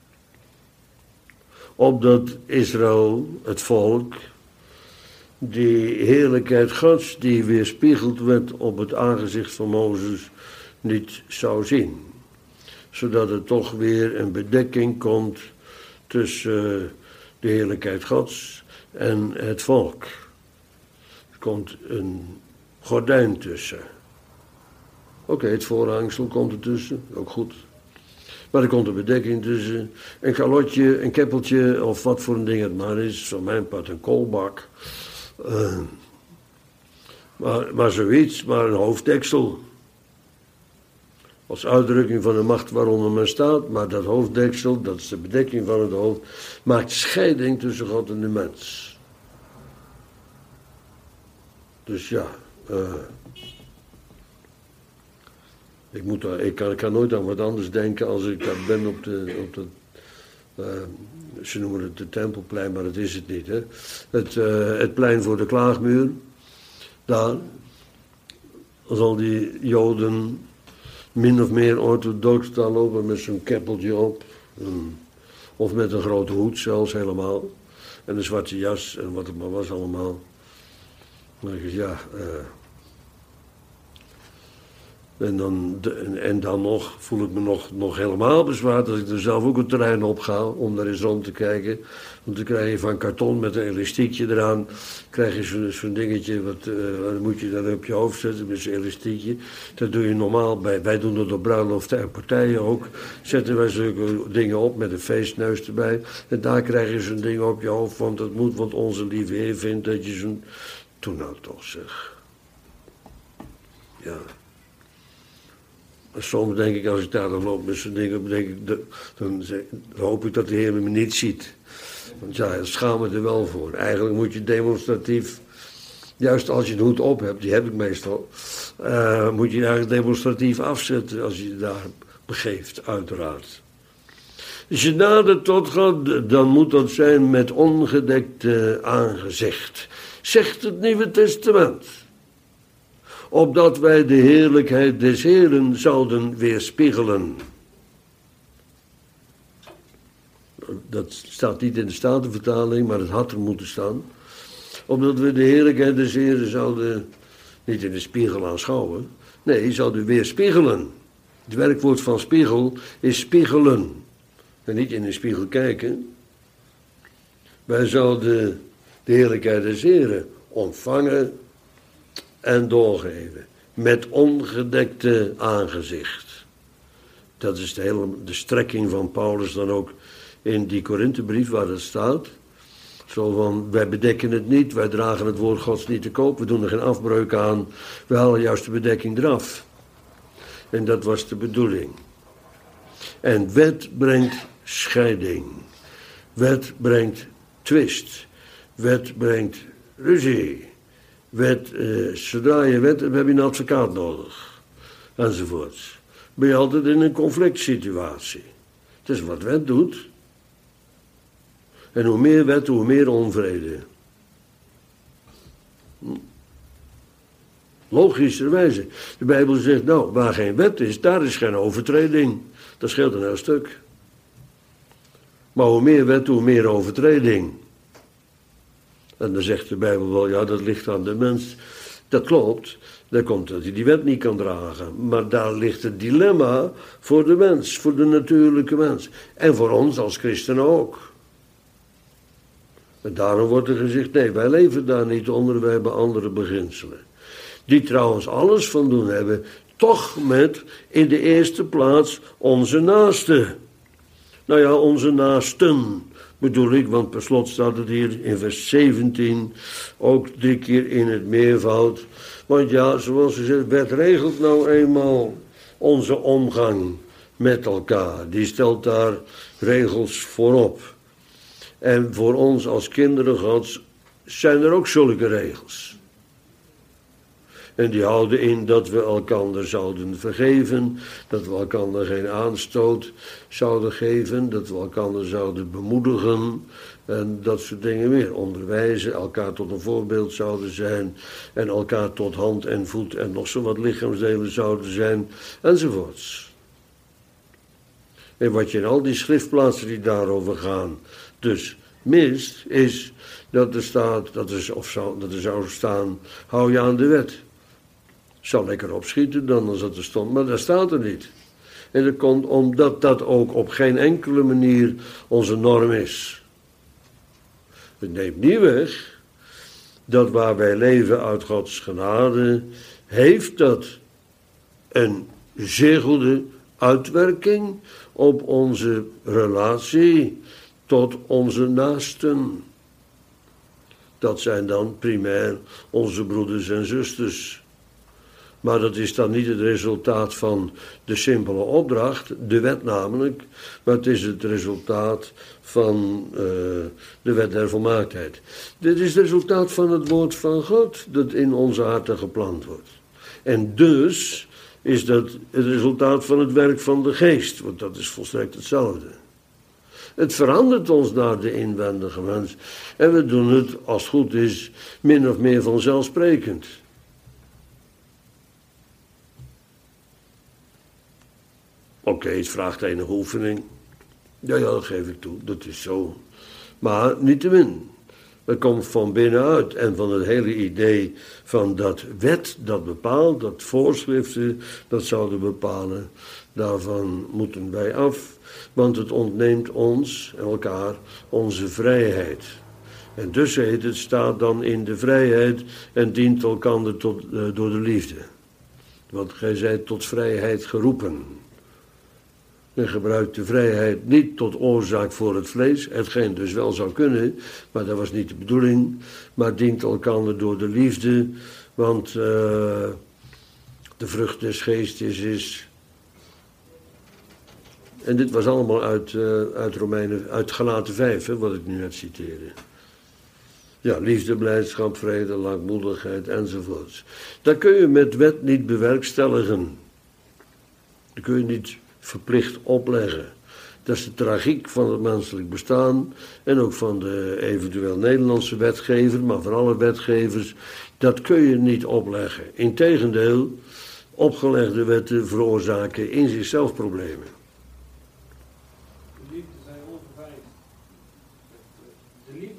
Opdat Israël, het volk, die heerlijkheid Gods die weerspiegeld werd op het aangezicht van Mozes, niet zou zien. Zodat er toch weer een bedekking komt tussen de heerlijkheid Gods en het volk. Er komt een gordijn tussen. Oké, okay, het voorhangsel komt ertussen, ook goed. Maar er komt een bedekking tussen. Een galotje, een keppeltje of wat voor een ding het maar is. Van mijn part een koolbak. Uh, maar, maar zoiets, maar een hoofddeksel. Als uitdrukking van de macht waaronder men staat. Maar dat hoofddeksel, dat is de bedekking van het hoofd, maakt scheiding tussen God en de mens. Dus ja, uh, ik, moet daar, ik, kan, ik kan nooit aan wat anders denken als ik daar ben op de, op de uh, ze noemen het de Tempelplein, maar dat is het niet. Hè? Het, uh, het plein voor de Klaagmuur, daar, als al die Joden min of meer orthodox daar lopen met zo'n keppeltje op. Um, of met een grote hoed zelfs helemaal. En een zwarte jas en wat het maar was allemaal. Dan denk ik, ja. Uh, en, dan, de, en, en dan nog voel ik me nog, nog helemaal bezwaard als ik er zelf ook het terrein op ga om daar eens rond te kijken. Want dan krijg je van karton met een elastiekje eraan, krijg je zo'n, zo'n dingetje, wat, uh, wat moet je dan op je hoofd zetten met zo'n elastiekje. Dat doe je normaal, bij, wij doen dat op bruiloften en partijen ook. Zetten wij zulke dingen op met een feestneus erbij. En daar krijg je zo'n ding op je hoofd, want dat moet, want onze lieve Heer vindt dat je zo'n... Toen nou toch zeg. Ja. Soms denk ik, als ik daar dan loop met zo'n ding op, denk ik, dan hoop ik dat de Heer me niet ziet. Want ja, daar schaam me er wel voor. Eigenlijk moet je demonstratief, juist als je een hoed op hebt, die heb ik meestal, uh, moet je eigenlijk demonstratief afzetten als je je daar begeeft, uiteraard. Als je nadert tot God, dan moet dat zijn met ongedekte aangezicht. Zegt het Nieuwe Testament. Opdat wij de heerlijkheid des Heeren zouden weerspiegelen. dat staat niet in de Statenvertaling, maar het had er moeten staan. Opdat we de heerlijkheid des Heren zouden niet in de spiegel aanschouwen. Nee, zouden weer spiegelen. Het werkwoord van spiegel is spiegelen. En niet in de spiegel kijken. Wij zouden de heerlijkheid des Heren ontvangen en doorgeven. Met ongedekte aangezicht. Dat is de, hele, de strekking van Paulus dan ook in die Korinthebrief waar dat staat. Zo van, wij bedekken het niet, wij dragen het woord Gods niet te koop, we doen er geen afbreuk aan, we halen juist de bedekking eraf. En dat was de bedoeling. En wet brengt scheiding. Wet brengt twist. Wet brengt ruzie. Wet, eh, zodra je wet hebt, heb je een advocaat nodig. Enzovoorts. Ben je altijd in een conflict situatie. Het is wat wet doet. En hoe meer wet, hoe meer onvrede. Logischerwijze. De Bijbel zegt, nou, waar geen wet is, daar is geen overtreding. Dat scheelt een heel stuk. Maar hoe meer wet, hoe meer overtreding. En dan zegt de Bijbel wel, ja, dat ligt aan de mens. Dat klopt. Dat komt dat hij die wet niet kan dragen. Maar daar ligt het dilemma voor de mens, voor de natuurlijke mens. En voor ons als christenen ook. En daarom wordt er gezegd, nee, wij leven daar niet onder, wij hebben andere beginselen. Die trouwens alles van doen hebben, toch met in de eerste plaats onze naaste. Nou ja, onze naasten bedoel ik, want per slot staat het hier in vers zeventien, ook drie keer in het meervoud. Want ja, zoals ze zegt, wet regelt nou eenmaal onze omgang met elkaar. Die stelt daar regels voorop. En voor ons als kinderen Gods zijn er ook zulke regels. En die houden in dat we elkander zouden vergeven, dat we elkander geen aanstoot zouden geven, dat we elkander zouden bemoedigen en dat soort dingen meer. Onderwijzen, elkaar tot een voorbeeld zouden zijn en elkaar tot hand en voet en nog zo wat lichaamsdelen zouden zijn enzovoorts. En wat je in al die schriftplaatsen die daarover gaan dus mist, is dat er staat, dat er, of zou, dat er zou staan, hou je aan de wet. Zou lekker opschieten dan als dat er stond, maar dat staat er niet. En dat komt omdat dat ook op geen enkele manier onze norm is. Het neemt niet weg dat waar wij leven uit Gods genade, heeft dat een zeer goede uitwerking op onze relatie tot onze naasten. Dat zijn dan primair onze broeders en zusters. Maar dat is dan niet het resultaat van de simpele opdracht, de wet namelijk, maar het is het resultaat van uh, de wet der volmaaktheid. Dit is het resultaat van het woord van God dat in onze harten geplant wordt. En dus is dat het resultaat van het werk van de geest, want dat is volstrekt hetzelfde. Het verandert ons naar de inwendige mens en we doen het, als het goed is, min of meer vanzelfsprekend. Oké, okay, het vraagt enige oefening. Ja, ja, dat geef ik toe, dat is zo. Maar niettemin, dat komt van binnenuit en van het hele idee van dat wet dat bepaalt, dat voorschriften dat zouden bepalen, daarvan moeten wij af. Want het ontneemt ons en elkaar onze vrijheid. En dus heet het, staat dan in de vrijheid en dient elkander tot, uh, door de liefde. Want gij zijt tot vrijheid geroepen. En gebruikt de vrijheid niet tot oorzaak voor het vlees, hetgeen dus wel zou kunnen, maar dat was niet de bedoeling. Maar dient elkander door de liefde, want uh, de vrucht des geestes is. En dit was allemaal uit, uh, uit Romeinen, uit Galaten vijf, hè, wat ik nu net citeerde. Ja, liefde, blijdschap, vrede, langmoedigheid enzovoorts. Dat kun je met wet niet bewerkstelligen. Dat kun je niet verplicht opleggen. Dat is de tragiek van het menselijk bestaan en ook van de eventueel Nederlandse wetgever, maar van alle wetgevers, dat kun je niet opleggen. Integendeel, opgelegde wetten veroorzaken in zichzelf problemen. De liefde zijn onverwijld.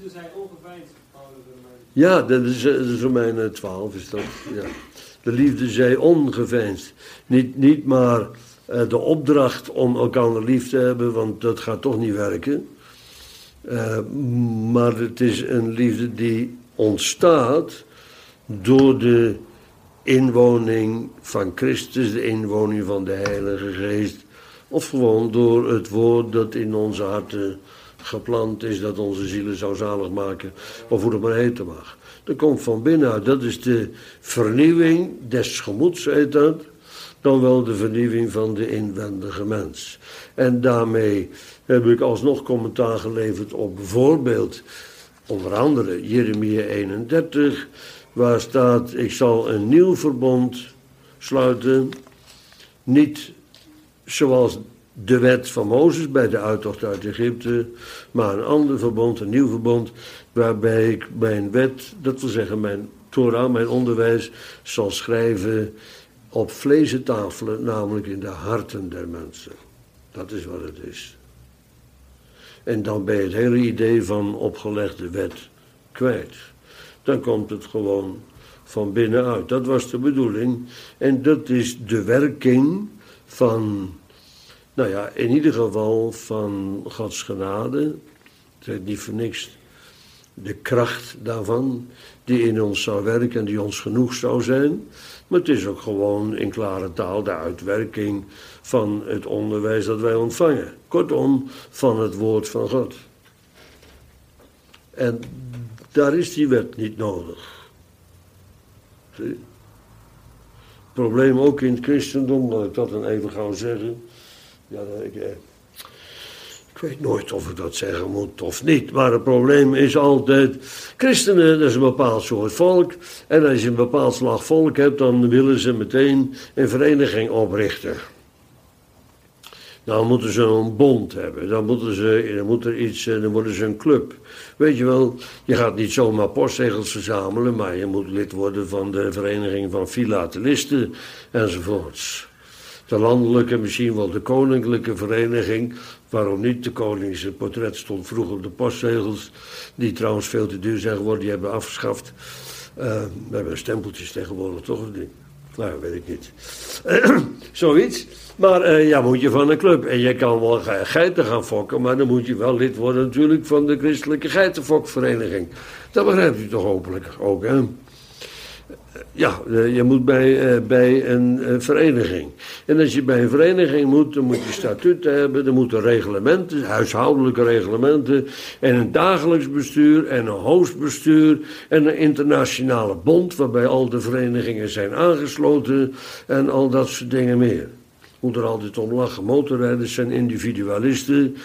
liefde zij ongeveinsd, Paulus de Romeinen. Ja, dat is, dat is Romeinen twaalf is dat. Ja. De liefde zij ongeveinsd. Niet, niet maar uh, de opdracht om elkaar lief te hebben, want dat gaat toch niet werken. Uh, maar het is een liefde die ontstaat door de inwoning van Christus, de inwoning van de Heilige Geest. Of gewoon door het woord dat in onze harten geplant is, dat onze zielen zou zalig maken, of hoe het maar heten mag. Dat komt van binnenuit, dat is de vernieuwing des gemoeds, heet dat. Dan wel de vernieuwing van de inwendige mens. En daarmee heb ik alsnog commentaar geleverd op bijvoorbeeld, onder andere Jeremia eenendertig, waar staat: ik zal een nieuw verbond sluiten, niet zoals de wet van Mozes bij de uittocht uit Egypte, maar een ander verbond, een nieuw verbond, waarbij ik mijn wet, dat wil zeggen mijn Torah, mijn onderwijs, zal schrijven op vlezen tafelen, namelijk in de harten der mensen. Dat is wat het is. En dan ben je het hele idee van opgelegde wet kwijt. Dan komt het gewoon van binnenuit. Dat was de bedoeling. En dat is de werking van, nou ja, in ieder geval van Gods genade. Het is niet voor niks de kracht daarvan die in ons zou werken en die ons genoeg zou zijn. Maar het is ook gewoon in klare taal de uitwerking van het onderwijs dat wij ontvangen. Kortom, van het woord van God. En daar is die wet niet nodig. Zie? Het probleem ook in het christendom, laat ik dat dan even gauw zeggen. Ja, ik, eh, ik weet nooit of ik dat zeggen moet of niet. Maar het probleem is altijd, christenen, dat is een bepaald soort volk. En als je een bepaald slag volk hebt, dan willen ze meteen een vereniging oprichten. Dan moeten ze een bond hebben, dan, moeten ze, dan moet er iets, dan worden ze een club. Weet je wel, je gaat niet zomaar postzegels verzamelen, maar je moet lid worden van de vereniging van filatelisten enzovoorts. De landelijke, misschien wel de koninklijke vereniging, waarom niet? De koningse portret stond vroeger op de postzegels, die trouwens veel te duur zijn geworden, die hebben we afgeschaft. Uh, we hebben stempeltjes tegenwoordig, toch of niet? Nou, weet ik niet. Zoiets. Maar uh, ja, moet je van een club. En je kan wel geiten gaan fokken, maar dan moet je wel lid worden natuurlijk van de christelijke geitenfokvereniging. Dat begrijpt u toch hopelijk ook, hè? Ja, je moet bij, uh, bij een uh, vereniging. En als je bij een vereniging moet, dan moet je statuten hebben, dan moeten reglementen, huishoudelijke reglementen, en een dagelijks bestuur, en een hoofdbestuur, en een internationale bond, waarbij al de verenigingen zijn aangesloten, en al dat soort dingen meer. Moet er altijd om lachen. Motorrijders zijn individualisten.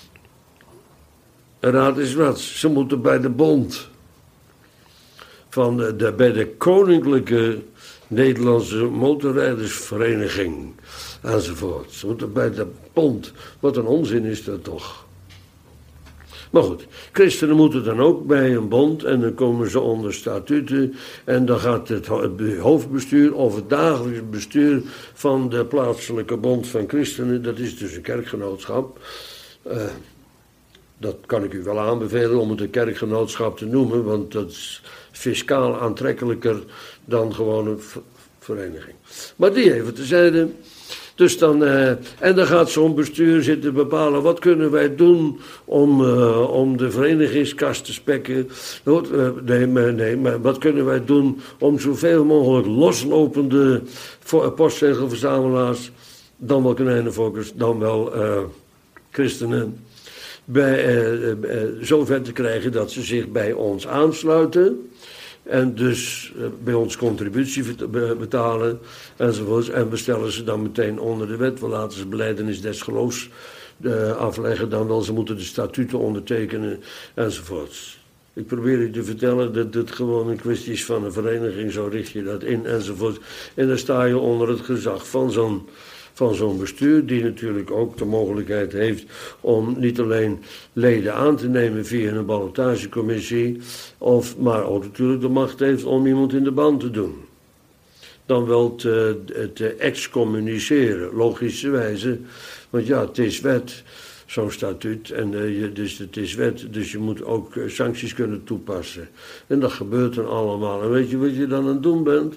En raad eens wat, ze moeten bij de bond van de, de, bij de Koninklijke Nederlandse Motorrijdersvereniging enzovoort. Ze moeten bij de bond. Wat een onzin is dat toch. Maar goed, christenen moeten dan ook bij een bond en dan komen ze onder statuten en dan gaat het hoofdbestuur of het dagelijks bestuur van de plaatselijke bond van christenen, dat is dus een kerkgenootschap. Uh, dat kan ik u wel aanbevelen om het een kerkgenootschap te noemen, want dat is fiscaal aantrekkelijker dan gewoon een vereniging. Maar die even terzijde. Dus dan, uh, en dan gaat zo'n bestuur zitten bepalen, wat kunnen wij doen om, uh, om de verenigingskast te spekken. Uh, nee, maar, nee, maar wat kunnen wij doen om zoveel mogelijk loslopende postzegelverzamelaars, dan wel konijnenfokkers, dan wel uh, christenen, bij, uh, uh, uh, zover te krijgen dat ze zich bij ons aansluiten. En dus uh, bij ons contributie betalen enzovoorts. En we stellen ze dan meteen onder de wet. We laten ze belijdenis des geloofs uh, afleggen. Dan wel, ze moeten de statuten ondertekenen enzovoorts. Ik probeer u te vertellen dat het gewoon een kwestie is van een vereniging. Zo richt je dat in enzovoorts. En dan sta je onder het gezag van zo'n van zo'n bestuur, die natuurlijk ook de mogelijkheid heeft om niet alleen leden aan te nemen via een ballotagecommissie, of, maar ook natuurlijk de macht heeft om iemand in de band te doen. Dan wel te, te excommuniceren, logischerwijze, want ja, het is wet. zo'n statuut. En uh, je, dus het is wet, dus je moet ook uh, sancties kunnen toepassen. En dat gebeurt dan allemaal. En weet je wat je dan aan het doen bent?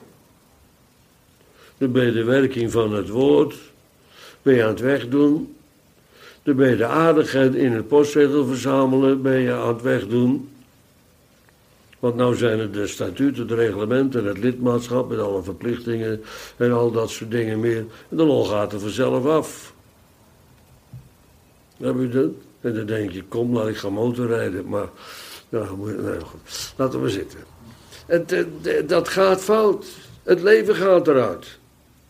Dan ben je de werking van het woord, ben je aan het wegdoen. Dan ben je de aardigheid in het postzegel verzamelen, ben je aan het wegdoen. Want nou zijn het de statuten, de reglementen, het lidmaatschap met alle verplichtingen en al dat soort dingen meer. En de lol gaat er vanzelf af. Heb je dat? En dan denk je, kom, laat ik gaan motorrijden. Maar, nou, nou goed, laten we zitten. Het, het, dat gaat fout. Het leven gaat eruit.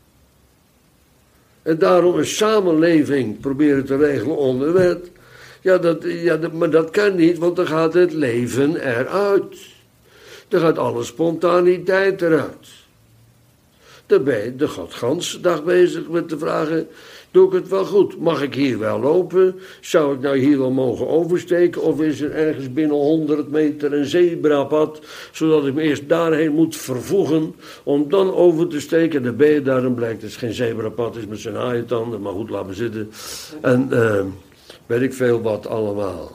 En daarom een samenleving proberen te regelen onder wet. Ja, dat, ja dat, maar dat kan niet, want dan gaat het leven eruit. Dan gaat alle spontaniteit eruit. Dan ben je de godganse dag bezig met de vragen, doe ik het wel goed? Mag ik hier wel lopen? Zou ik nou hier wel mogen oversteken? Of is er ergens binnen honderd meter een zebrapad, zodat ik me eerst daarheen moet vervoegen om dan over te steken? Dan ben je daar, dan blijkt het geen zebrapad is met zijn haaientanden, maar goed, laat me zitten. En uh, weet ik veel wat allemaal.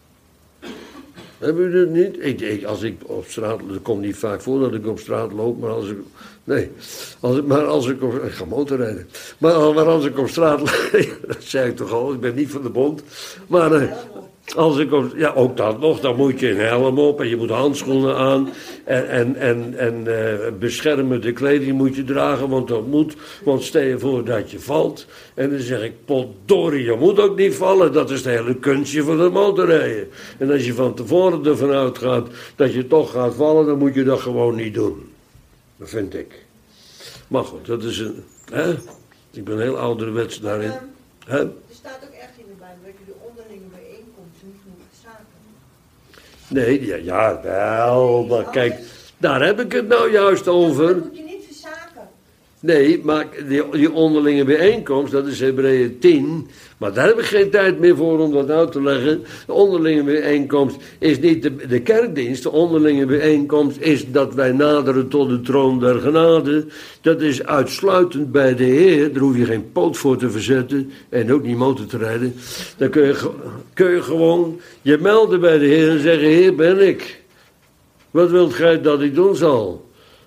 Hebben jullie dat niet? Ik, ik, als ik op straat, het komt niet vaak voor dat ik op straat loop, maar als ik, nee, als ik, maar als ik op, ik ga motorrijden, maar, maar als ik op straat loop, dat zei ik toch al, ik ben niet van de bond, maar uh, als ik op, ja ook dat nog, dan moet je een helm op en je moet handschoenen aan en, en, en, en uh, beschermende kleding moet je dragen, want dat moet, want stel je voor dat je valt en dan zeg ik, potdorie, je moet ook niet vallen, dat is het hele kunstje van het motorrijden. En als je van tevoren ervan uitgaat dat je toch gaat vallen, dan moet je dat gewoon niet doen. Dat vind ik. Maar goed, dat is een, hè? Ik ben heel ouderwets daarin. Hè? Er staat ook echt in de Bijbel dat je de onderlinge bijeenkomsten niet moet verzaken. Nee, ja, ja, wel, maar kijk, daar heb ik het nou juist over. Dat moet je niet verzaken. Nee, maar die, die onderlinge bijeenkomst, dat is Hebreeën tien, maar daar heb ik geen tijd meer voor om dat uit te leggen. De onderlinge bijeenkomst is niet de, de kerkdienst, de onderlinge bijeenkomst is dat wij naderen tot de troon der genade. Dat is uitsluitend bij de Heer, daar hoef je geen poot voor te verzetten en ook niet motor te rijden. Dan kun je, kun je gewoon je melden bij de Heer en zeggen, Heer ben ik. Wat wilt gij dat ik doen zal?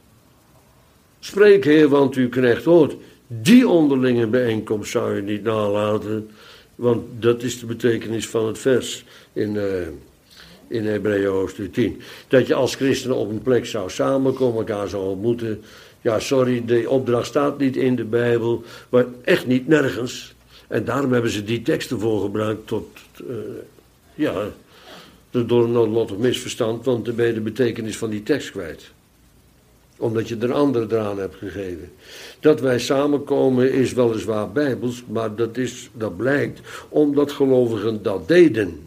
Spreek, Heer, want uw knecht hoort. Die onderlinge bijeenkomst zou je niet nalaten, want dat is de betekenis van het vers in, uh, in Hebreeën hoofdstuk tien. Dat je als christenen op een plek zou samenkomen, elkaar zou ontmoeten. Ja, sorry, de opdracht staat niet in de Bijbel, maar echt niet nergens. En daarom hebben ze die teksten voor gebruikt tot, uh, ja, door een noodlottig misverstand, want dan ben je de betekenis van die tekst kwijt. Omdat je er andere eraan hebt gegeven. Dat wij samenkomen is weliswaar bijbels, maar dat, is, dat blijkt omdat gelovigen dat deden.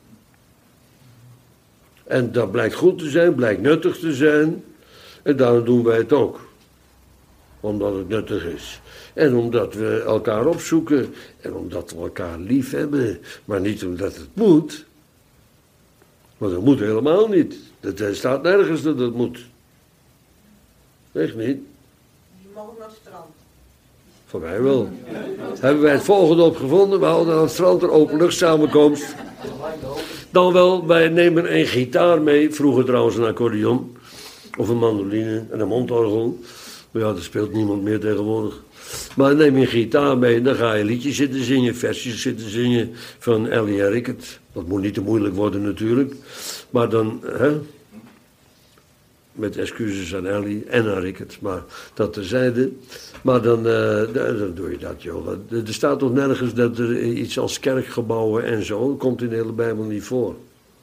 En dat blijkt goed te zijn, blijkt nuttig te zijn. En daarom doen wij het ook. Omdat het nuttig is. En omdat we elkaar opzoeken. En omdat we elkaar lief hebben. Maar niet omdat het moet. Want dat moet helemaal niet. Er staat nergens dat het moet. Echt niet. Je mag ook naar het strand. Voor mij wel. Hebben wij het volgende opgevonden? We houden aan het strand een openlucht-samenkomst. Dan wel, wij nemen een gitaar mee. Vroeger trouwens een accordeon. Of een mandoline en een mondorgel. Maar ja, dat speelt niemand meer tegenwoordig. Maar neem je een gitaar mee en dan ga je liedjes zitten zingen. Versjes zitten zingen van Ellie en Rickert. Dat moet niet te moeilijk worden natuurlijk. Maar dan, hè... Met excuses aan Ellie en aan Rickert, maar dat terzijde. Maar dan, uh, dan doe je dat, joh. Er staat toch nergens dat er iets als kerkgebouwen en zo, dat komt in de hele Bijbel niet voor.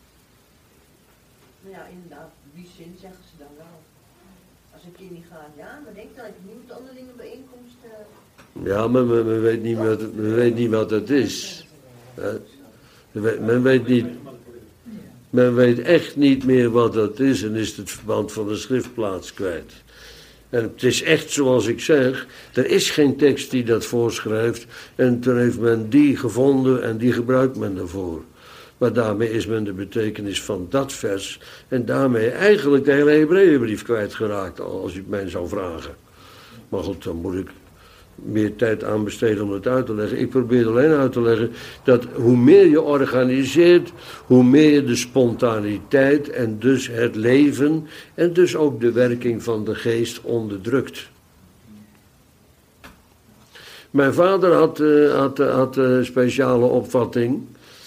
Nou ja, inderdaad, die zin zeggen ze dan wel. Als een keer niet gaat, ja, maar denk dan, ik heb niet onderlinge bijeenkomst. Uh... Ja, maar men, men, weet niet wat, men weet niet wat dat is. Uh, men weet niet... Men weet echt niet meer wat dat is en is het verband van de schriftplaats kwijt. En het is echt zoals ik zeg, er is geen tekst die dat voorschrijft en toen heeft men die gevonden en die gebruikt men daarvoor. Maar daarmee is men de betekenis van dat vers en daarmee eigenlijk de hele Hebreeënbrief kwijtgeraakt, als u het mij zou vragen. Maar goed, dan moet ik meer tijd aan besteden om het uit te leggen. Ik probeer alleen uit te leggen dat hoe meer je organiseert, hoe meer je de spontaniteit en dus het leven en dus ook de werking van de geest onderdrukt. Mijn vader had, uh, had, had een speciale opvatting.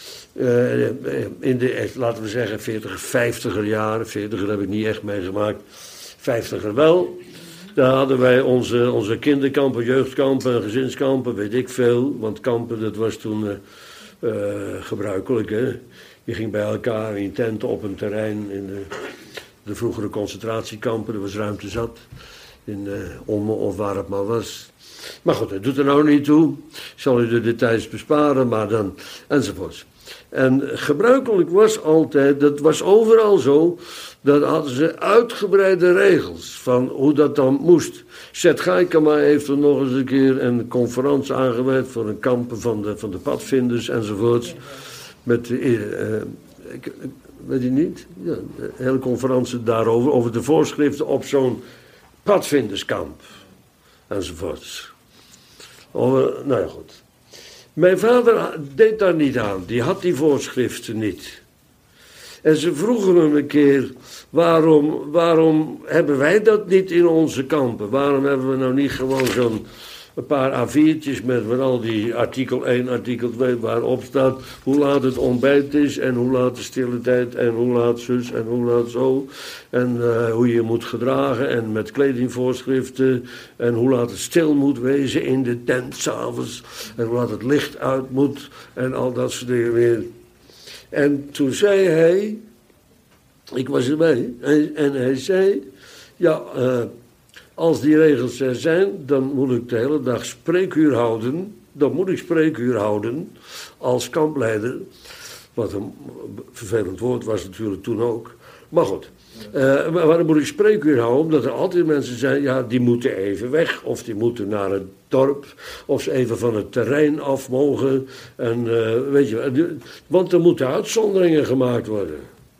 Uh, in de, echt, laten we zeggen, veertiger, vijftiger jaren. veertiger heb ik niet echt meegemaakt. vijftiger wel. Daar hadden wij onze, onze kinderkampen, jeugdkampen, gezinskampen, weet ik veel. Want kampen, dat was toen uh, uh, gebruikelijk. Hè? Je ging bij elkaar in tenten op een terrein. In de, de vroegere concentratiekampen, er was ruimte zat. In uh, Ommen of waar het maar was. Maar goed, dat doet er nou niet toe. Ik zal u de details besparen, maar dan, enzovoorts. En gebruikelijk was altijd, dat was overal zo, dat hadden ze uitgebreide regels van hoe dat dan moest. Zet Gaikema heeft er nog eens een keer een conferentie aangeweid voor een kampen van de, van de padvinders enzovoorts. Met, uh, uh, ik, weet je niet, ja, een hele conferentie daarover, over de voorschriften op zo'n padvinderskamp enzovoorts. Over, nou ja, goed. Mijn vader deed daar niet aan, die had die voorschriften niet. En ze vroegen hem een keer, waarom, waarom hebben wij dat niet in onze kampen? Waarom hebben we nou niet gewoon zo'n een paar A viertjes met waar al die artikel één, artikel twee, waarop staat hoe laat het ontbijt is en hoe laat de stille tijd en hoe laat zus en hoe laat zo. En uh, hoe je moet gedragen en met kledingvoorschriften en hoe laat het stil moet wezen in de tent 's avonds en hoe laat het licht uit moet en al dat soort dingen weer. En toen zei hij, ik was erbij, en, en hij zei, ja, uh, als die regels er zijn, dan moet ik de hele dag spreekuur houden. Dan moet ik spreekuur houden als kampleider. Wat een vervelend woord was natuurlijk toen ook. Maar goed, uh, maar dan moet ik spreekuur houden, omdat er altijd mensen zijn, ja, die moeten even weg. Of die moeten naar het dorp, of ze even van het terrein af mogen. En uh, weet je, want er moeten uitzonderingen gemaakt worden.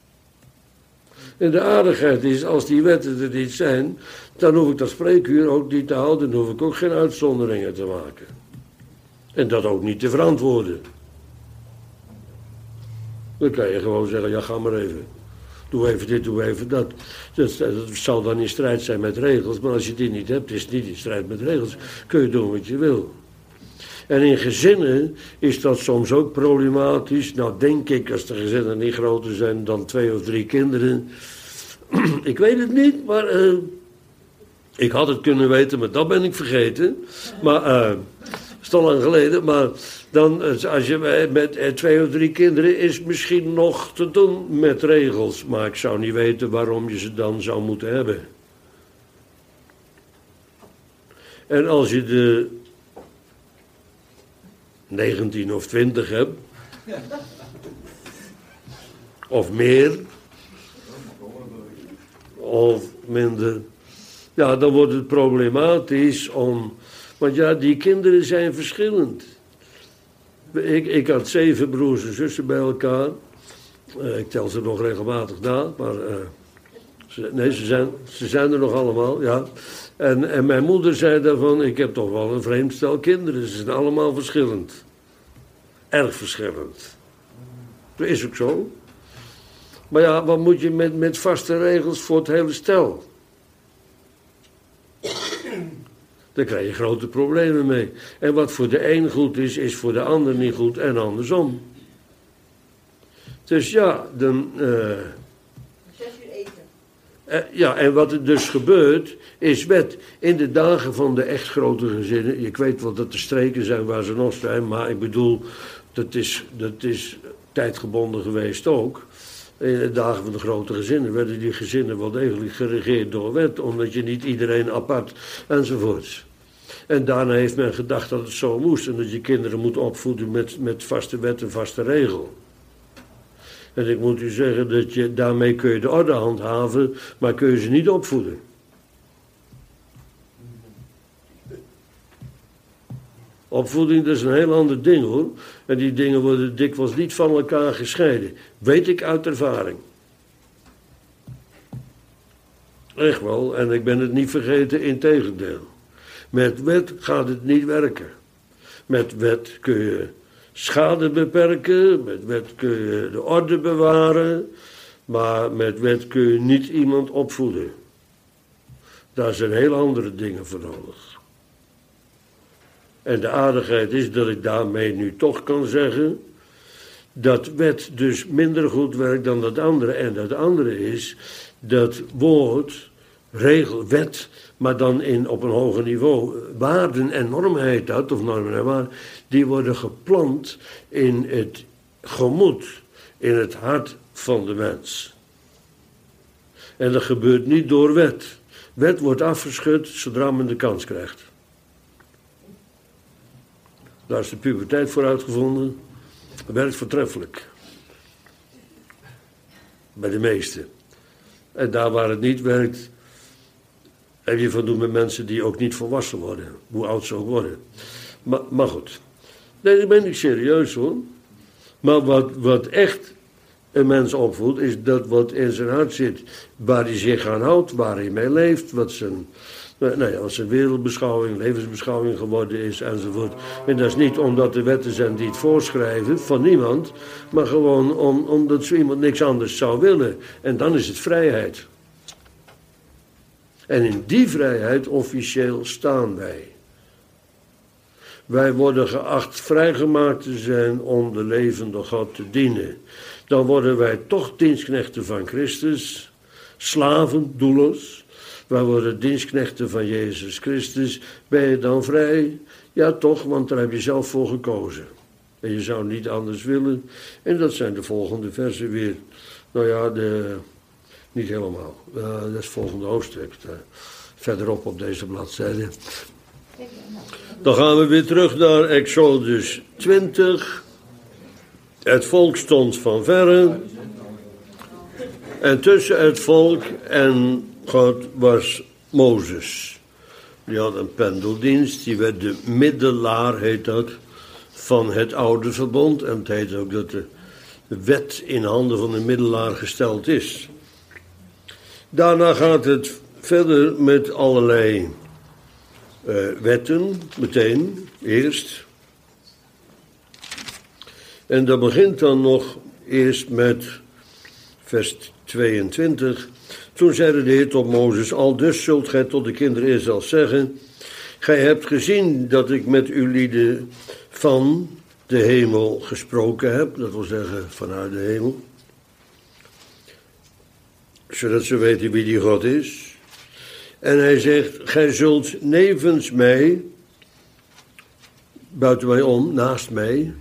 En de aardigheid is, als die wetten er niet zijn, dan hoef ik dat spreekuur ook niet te houden. Dan hoef ik ook geen uitzonderingen te maken. En dat ook niet te verantwoorden. Dan kan je gewoon zeggen, ja, ga maar even. Doe even dit, doe even dat. Dat, dat zal dan in strijd zijn met regels. Maar als je die niet hebt, is het niet in strijd met regels. Kun je doen wat je wil. En in gezinnen is dat soms ook problematisch. Nou, denk ik, als de gezinnen niet groter zijn dan twee of drie kinderen. Ik weet het niet, maar uh, ik had het kunnen weten, maar dat ben ik vergeten. Maar, uh, dat is al lang geleden. Maar dan, als je met uh, twee of drie kinderen, is misschien nog te doen met regels. Maar ik zou niet weten waarom je ze dan zou moeten hebben. En als je de negentien of twintig hebt, of meer, of minder, ja, dan wordt het problematisch om, want ja, die kinderen zijn verschillend. Ik, ik had zeven broers en zussen bij elkaar, uh, ik tel ze nog regelmatig na, maar uh, ze, nee, ze zijn, ze zijn er nog allemaal, ja. En, en mijn moeder zei daarvan, ik heb toch wel een vreemd stel kinderen. Ze zijn allemaal verschillend. Erg verschillend. Dat is ook zo. Maar ja, wat moet je met, met vaste regels voor het hele stel? Daar krijg je grote problemen mee. En wat voor de een goed is, is voor de ander niet goed en andersom. Dus ja, dan... Uh, Zes uur eten. Uh, ja, en wat er dus gebeurt, is wet. In de dagen van de echt grote gezinnen, ik weet wel dat er streken zijn waar ze nog zijn, maar ik bedoel, dat is, dat is tijdgebonden geweest ook. In de dagen van de grote gezinnen werden die gezinnen wel degelijk geregeerd door wet, omdat je niet iedereen apart enzovoorts. En daarna heeft men gedacht dat het zo moest en dat je kinderen moet opvoeden met, met vaste wet en vaste regel. En ik moet u zeggen dat je, daarmee kun je de orde handhaven, maar kun je ze niet opvoeden. Opvoeding, dat is een heel ander ding hoor. En die dingen worden dikwijls niet van elkaar gescheiden. Weet ik uit ervaring. Echt wel, en ik ben het niet vergeten, integendeel. Met wet gaat het niet werken. Met wet kun je schade beperken, met wet kun je de orde bewaren, maar met wet kun je niet iemand opvoeden. Daar zijn heel andere dingen voor nodig. En de aardigheid is dat ik daarmee nu toch kan zeggen dat wet dus minder goed werkt dan dat andere. En dat andere is dat woord, regel, wet, maar dan in, op een hoger niveau. Waarden en normen heet dat, of normen en waarden, die worden geplant in het gemoed, in het hart van de mens. En dat gebeurt niet door wet. Wet wordt afgeschud zodra men de kans krijgt. Daar is de puberteit voor uitgevonden. Dat werkt voortreffelijk. Bij de meesten. En daar waar het niet werkt, heb je van doen met mensen die ook niet volwassen worden. Hoe oud ze ook worden. Maar, maar goed. Nee, dat ben ik serieus hoor. Maar wat, wat echt een mens opvoedt, is dat wat in zijn hart zit. Waar hij zich aan houdt, waar hij mee leeft. Wat zijn, nou ja, wat zijn wereldbeschouwing, levensbeschouwing geworden is enzovoort. En dat is niet omdat er wetten zijn die het voorschrijven, van niemand. Maar gewoon om, omdat zo iemand niks anders zou willen. En dan is het vrijheid. En in die vrijheid officieel staan wij. Wij worden geacht vrijgemaakt te zijn om de levende God te dienen. Dan worden wij toch dienstknechten van Christus, slaven, doelers. Wij worden dienstknechten van Jezus Christus. Ben je dan vrij? Ja toch, want daar heb je zelf voor gekozen. En je zou niet anders willen. En dat zijn de volgende versen weer. Nou ja, de, niet helemaal. Uh, dat is het volgende hoofdstuk. Uh, verderop op deze bladzijde. Dan gaan we weer terug naar Exodus twintig. Het volk stond van verre. En tussen het volk en God was Mozes. Die had een pendeldienst. Die werd de middelaar, heet dat, van het oude verbond. En het heet ook dat de wet in handen van de middelaar gesteld is. Daarna gaat het verder met allerlei uh, wetten, meteen, eerst. En dat begint dan nog eerst met vers tweeëntwintig. Toen zeide de Heer tot Mozes, aldus zult gij tot de kinderen Israël zeggen, gij hebt gezien dat ik met uw lieden van de hemel gesproken heb, dat wil zeggen vanuit de hemel, zodat ze weten wie die God is. En hij zegt, gij zult nevens mij, buiten mij om, naast mij.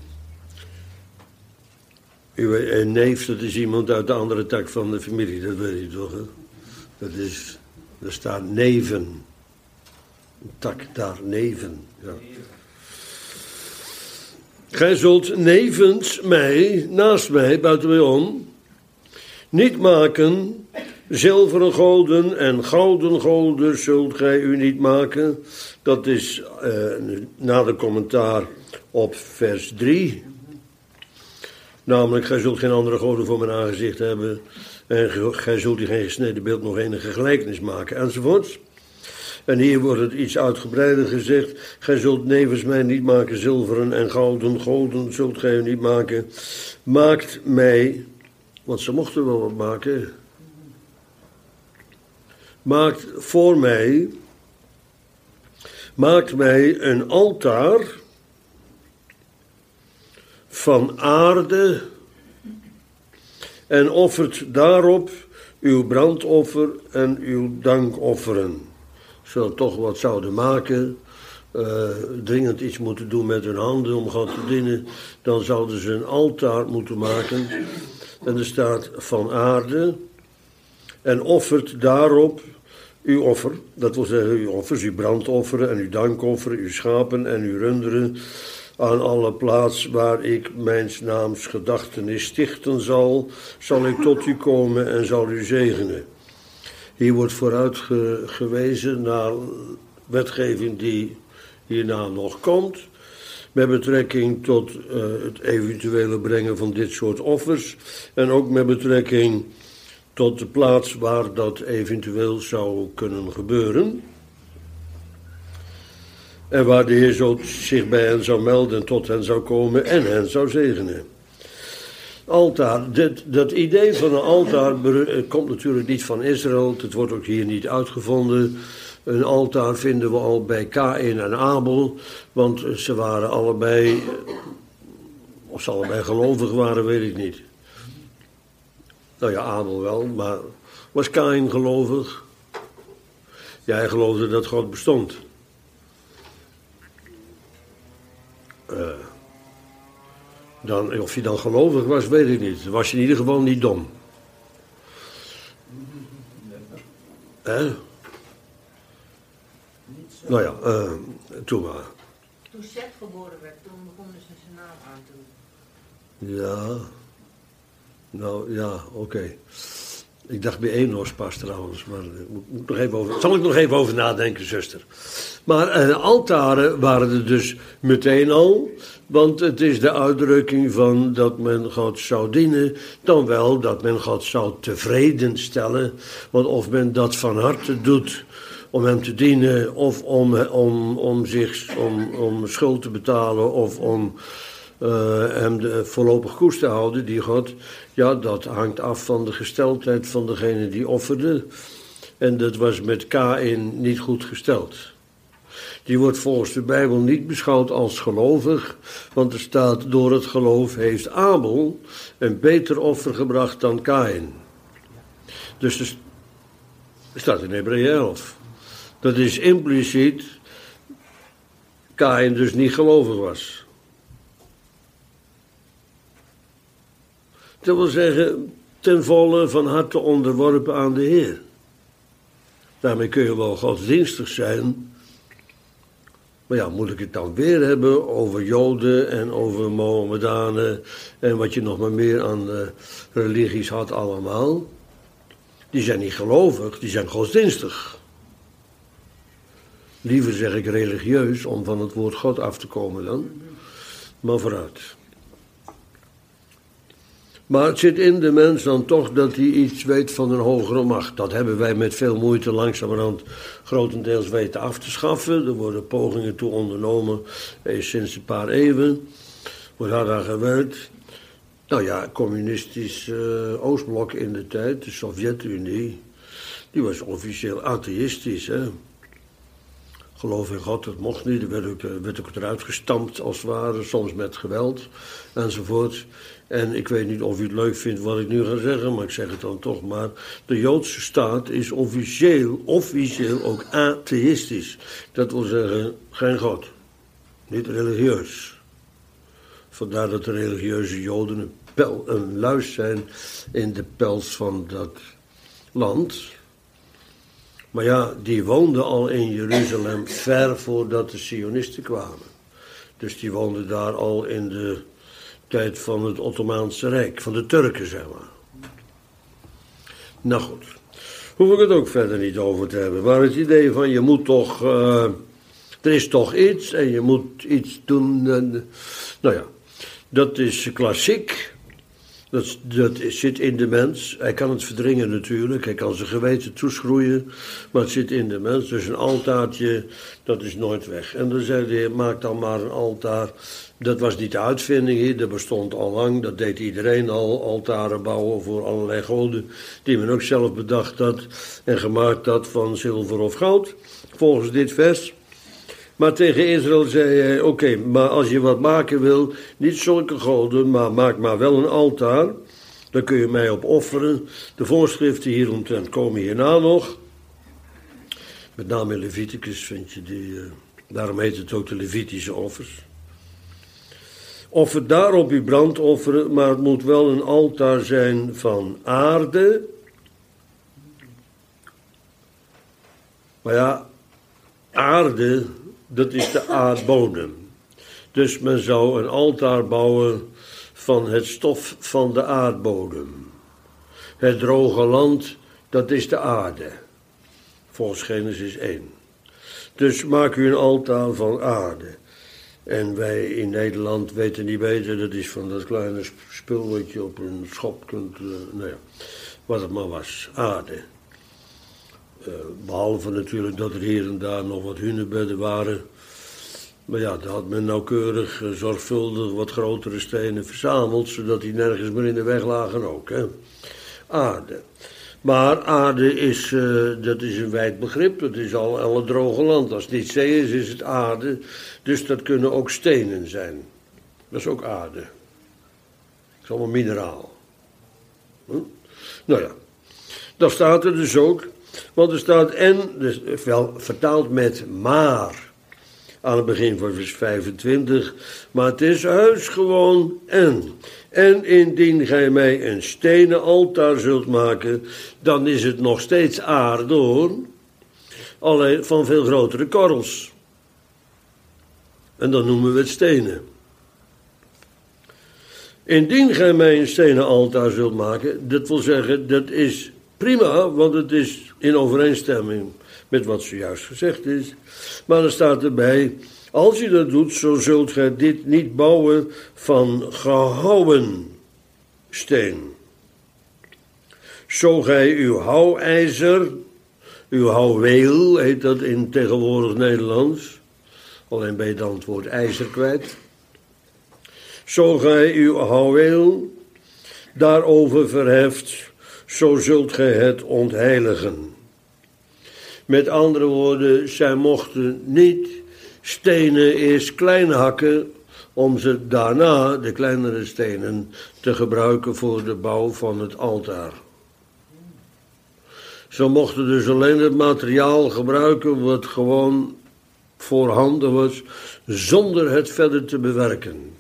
Een neef, dat is iemand uit de andere tak van de familie, dat weet je toch, hè? Dat is, er staat neven. Een tak daar, neven, ja. Gij zult nevens mij, naast mij, buiten mij om, niet maken, zilveren goden en gouden goden zult gij u niet maken. Dat is uh, na de commentaar op vers drie. Namelijk, gij zult geen andere goden voor mijn aangezicht hebben. En gij zult u geen gesneden beeld nog enige gelijkenis maken, enzovoort. En hier wordt het iets uitgebreider gezegd. Gij zult nevens mij niet maken zilveren en gouden goden zult gij u niet maken. Maakt mij, want ze mochten wel wat maken. Maakt voor mij, maakt mij een altaar van aarde en offert daarop uw brandoffer en uw dankofferen. Ze toch wat zouden maken, uh, dringend iets moeten doen met hun handen om God te dienen, dan zouden ze een altaar moeten maken. En er staat van aarde en offert daarop uw offer, dat wil zeggen uw offers, uw brandofferen en uw dankofferen, uw schapen en uw runderen, aan alle plaats waar ik mijns naams gedachtenis stichten zal, zal ik tot u komen en zal u zegenen. Hier wordt vooruit ge, gewezen naar wetgeving die hierna nog komt, met betrekking tot uh, het eventuele brengen van dit soort offers en ook met betrekking tot de plaats waar dat eventueel zou kunnen gebeuren. En waar de Heer zo zich bij hen zou melden en tot hen zou komen en hen zou zegenen. Altaar, dit, dat idee van een altaar komt natuurlijk niet van Israël. Het wordt ook hier niet uitgevonden. Een altaar vinden we al bij Kaïn en Abel. Want ze waren allebei, of ze allebei gelovig waren, weet ik niet. Nou ja, Abel wel, maar was Kaïn gelovig? Ja, hij geloofde dat God bestond. Uh, dan, of hij dan gelovig was, weet ik niet. Was hij in ieder geval niet dom. Hè? Nou ja, uh, toen maar. Toen Seth geboren werd, toen begonnen ze zijn naam aan te doen. Ja. Nou ja, oké. Okay. Ik dacht bij Enos pas trouwens, maar moet, moet nog even over, zal ik nog even over nadenken, zuster. Maar uh, altaren waren er dus meteen al, want het is de uitdrukking van dat men God zou dienen, dan wel dat men God zou tevreden stellen. Want of men dat van harte doet om hem te dienen, of om, om, om, zich, om, om schuld te betalen, of om uh, hem de, voorlopig koest te houden, die God, ja, dat hangt af van de gesteldheid van degene die offerde. En dat was met Kaïn niet goed gesteld. Die wordt volgens de Bijbel niet beschouwd als gelovig, want er staat, door het geloof heeft Abel een beter offer gebracht dan Kaïn. Dus er staat in Hebreeën elf. Dat is impliciet Kaïn dus niet gelovig was. Dat wil zeggen, ten volle van harte onderworpen aan de Heer. Daarmee kun je wel godsdienstig zijn. Maar ja, moet ik het dan weer hebben over Joden en over Mohammedanen en wat je nog maar meer aan uh, religies had allemaal. Die zijn niet gelovig, die zijn godsdienstig. Liever zeg ik religieus, om van het woord God af te komen dan. Maar vooruit. Maar het zit in de mens dan toch dat hij iets weet van een hogere macht. Dat hebben wij met veel moeite langzamerhand grotendeels weten af te schaffen. Er worden pogingen toe ondernomen eh, sinds een paar eeuwen. Wordt hard aan gewerkt. Nou ja, communistisch uh, Oostblok in de tijd, de Sovjet-Unie, die was officieel atheïstisch, hè. Geloof in God, dat mocht niet. Er werd ook, werd ook eruit gestampt, als het ware, soms met geweld, enzovoort. En ik weet niet of u het leuk vindt wat ik nu ga zeggen, maar ik zeg het dan toch maar. De Joodse staat is officieel, officieel ook atheïstisch. Dat wil zeggen, geen God. Niet religieus. Vandaar dat de religieuze Joden een, pel, een luis zijn in de pels van dat land. Maar ja, die woonden al in Jeruzalem ver voordat de Zionisten kwamen. Dus die woonden daar al in de tijd van het Ottomaanse Rijk, van de Turken, zeg maar. Nou goed, hoef ik het ook verder niet over te hebben. Maar het idee van je moet toch, uh, er is toch iets en je moet iets doen. En, nou ja, dat is klassiek. Dat, dat zit in de mens. Hij kan het verdringen natuurlijk. Hij kan zijn geweten toeschroeien. Maar het zit in de mens. Dus een altaartje, dat is nooit weg. En dan zei de Heer, maak dan maar een altaar. Dat was niet de uitvinding hier. Dat bestond al lang. Dat deed iedereen al. Altaren bouwen voor allerlei goden. Die men ook zelf bedacht had. En gemaakt had van zilver of goud. Volgens dit vers. Maar tegen Israël zei hij, oké, okay, maar als je wat maken wil, niet zulke goden, maar maak maar wel een altaar. Dan kun je mij op offeren. De voorschriften hieromtrent komen hierna nog. Met name in Leviticus vind je die, uh, daarom heet het ook de Levitische offers. Offer daarop uw brandofferen, maar het moet wel een altaar zijn van aarde. Maar ja, aarde, dat is de aardbodem. Dus men zou een altaar bouwen van het stof van de aardbodem. Het droge land, dat is de aarde. Volgens Genesis één. Dus maak u een altaar van aarde. En wij in Nederland weten niet beter, dat is van dat kleine spul wat je op een schop kunt, uh, nou ja, wat het maar was, aarde. Uh, behalve natuurlijk dat er hier en daar nog wat hunebedden waren. Maar ja, dan had men nauwkeurig, uh, zorgvuldig wat grotere stenen verzameld, zodat die nergens meer in de weg lagen ook, hè. Aarde. Maar aarde is, uh, dat is een wijd begrip, dat is al, al het droge land. Als het niet zee is, is het aarde. Dus dat kunnen ook stenen zijn. Dat is ook aarde. Dat is allemaal mineraal. Hm? Nou ja, dat staat er dus ook. Want er staat en, dus wel vertaald met maar. Aan het begin van vers vijfentwintig. Maar het is heus gewoon en. En indien gij mij een stenen altaar zult maken, dan is het nog steeds aarde hoor. Alleen van veel grotere korrels. En dan noemen we het stenen. Indien gij mij een stenen altaar zult maken, dat wil zeggen, dat is prima, want het is in overeenstemming met wat zojuist gezegd is. Maar er staat erbij, als je dat doet, zo zult gij dit niet bouwen van gehouwen steen. Zo gij uw houwijzer, uw houweel, heet dat in tegenwoordig Nederlands, alleen ben je dan het woord ijzer kwijt. Zo gij uw houweel daarover verheft, zo zult gij het ontheiligen. Met andere woorden, zij mochten niet stenen eerst klein hakken, om ze daarna, de kleinere stenen, te gebruiken voor de bouw van het altaar. Ze mochten dus alleen het materiaal gebruiken wat gewoon voorhanden was, zonder het verder te bewerken.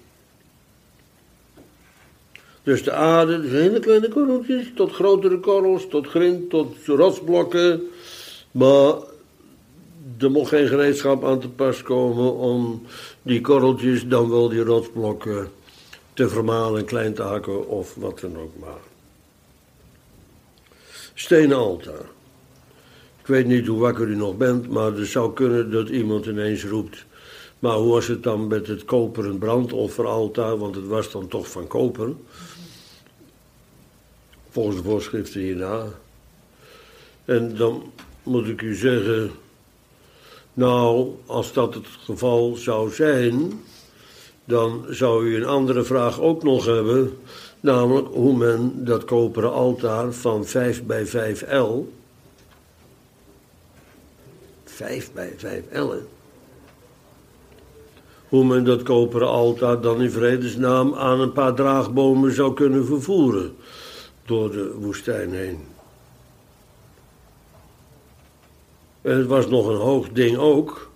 Dus de aarde, dus hele kleine korreltjes, tot grotere korrels, tot grind, tot rotsblokken. Maar er mocht geen gereedschap aan te pas komen om die korreltjes, dan wel die rotsblokken, te vermalen, klein te hakken of wat dan ook maar. Stenen altaar. Ik weet niet hoe wakker u nog bent, maar het zou kunnen dat iemand ineens roept. Maar hoe was het dan met het koperen brandofferaltaar, want het was dan toch van koper. Volgens de voorschriften hierna. En dan moet ik u zeggen, nou, als dat het geval zou zijn, dan zou u een andere vraag ook nog hebben, namelijk hoe men dat koperen altaar van vijf bij vijf el, vijf bij vijf ellen, hoe men dat koperen altaar dan in vredesnaam aan een paar draagbomen zou kunnen vervoeren door de woestijn heen. En het was nog een hoog ding ook.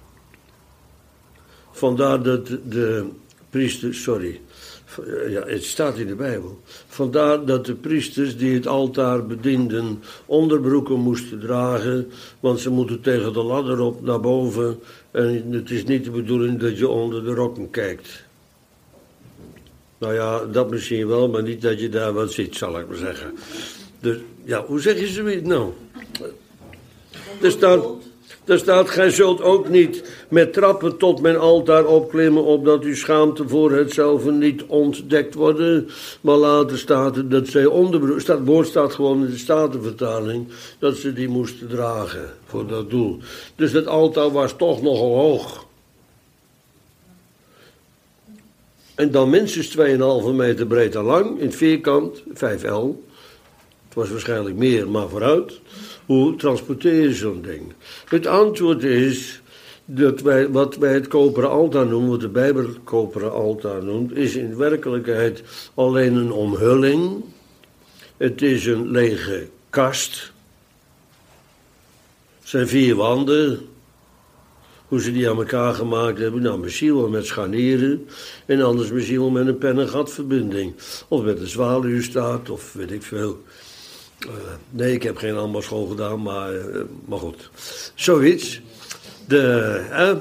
Vandaar dat de priesters, sorry, ja, het staat in de Bijbel. Vandaar dat de priesters die het altaar bedienden onderbroeken moesten dragen, want ze moeten tegen de ladder op naar boven en het is niet de bedoeling dat je onder de rokken kijkt. Nou ja, dat misschien wel, maar niet dat je daar wat ziet, zal ik maar zeggen. Dus ja, hoe zeg je zoiets nou? Er staat, er staat, gij zult ook niet met trappen tot mijn altaar opklimmen, opdat uw schaamte voor hetzelfde niet ontdekt worden. Maar later staat er dat zij onderbroek, staat, het woord staat gewoon in de Statenvertaling, dat ze die moesten dragen voor dat doel. Dus het altaar was toch nogal hoog. En dan minstens twee komma vijf meter breed en lang, in het vierkant, vijf el. Het was waarschijnlijk meer, maar vooruit. Hoe transporteer je zo'n ding? Het antwoord is dat wij, wat wij het koperen altaar noemen, wat de Bijbel het koperen altaar noemt, is in werkelijkheid alleen een omhulling. Het is een lege kast. Het zijn vier wanden. Hoe ze die aan elkaar gemaakt hebben, nou misschien wel met scharnieren en anders misschien wel met een pen- en gatverbinding. Of met een zwaluwstaart of weet ik veel. Uh, nee, ik heb geen ambachtsschool gedaan, maar, uh, maar goed. Zoiets. De, uh,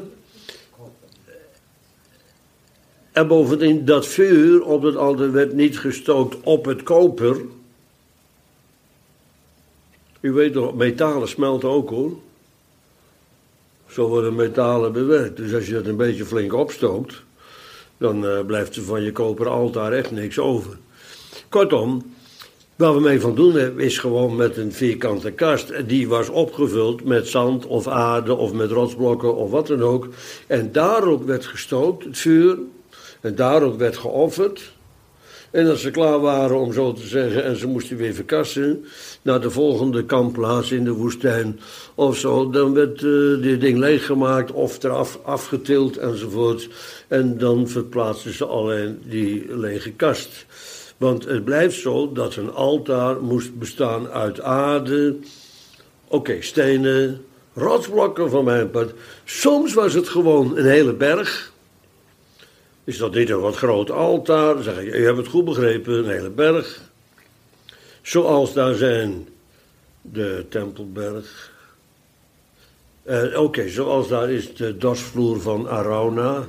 en bovendien, dat vuur op het altaar werd niet gestookt op het koper. U weet toch, metalen smelten ook hoor. Zo worden metalen bewerkt. Dus als je dat een beetje flink opstookt, dan uh, blijft er van je koperen altaar echt niks over. Kortom, Wat we mee van doen hebben, is gewoon met een vierkante kast. Die was opgevuld met zand of aarde of met rotsblokken of wat dan ook. En daarop werd gestookt, het vuur. En daarop werd geofferd. En als ze klaar waren, om zo te zeggen, en ze moesten weer verkassen naar de volgende kampplaats in de woestijn of zo, dan werd uh, dit ding leeggemaakt of eraf afgetild enzovoort. En dan verplaatsten ze alleen die lege kast. Want het blijft zo dat een altaar moest bestaan uit aarde, oké, okay, stenen, rotsblokken van mijn part. Soms was het gewoon een hele berg. Is dat niet een wat groot altaar? Dan zeg ik, je hebt het goed begrepen, een hele berg. Zoals daar zijn de Tempelberg. Uh, Oké, okay, zoals daar is de dorsvloer van Arauna.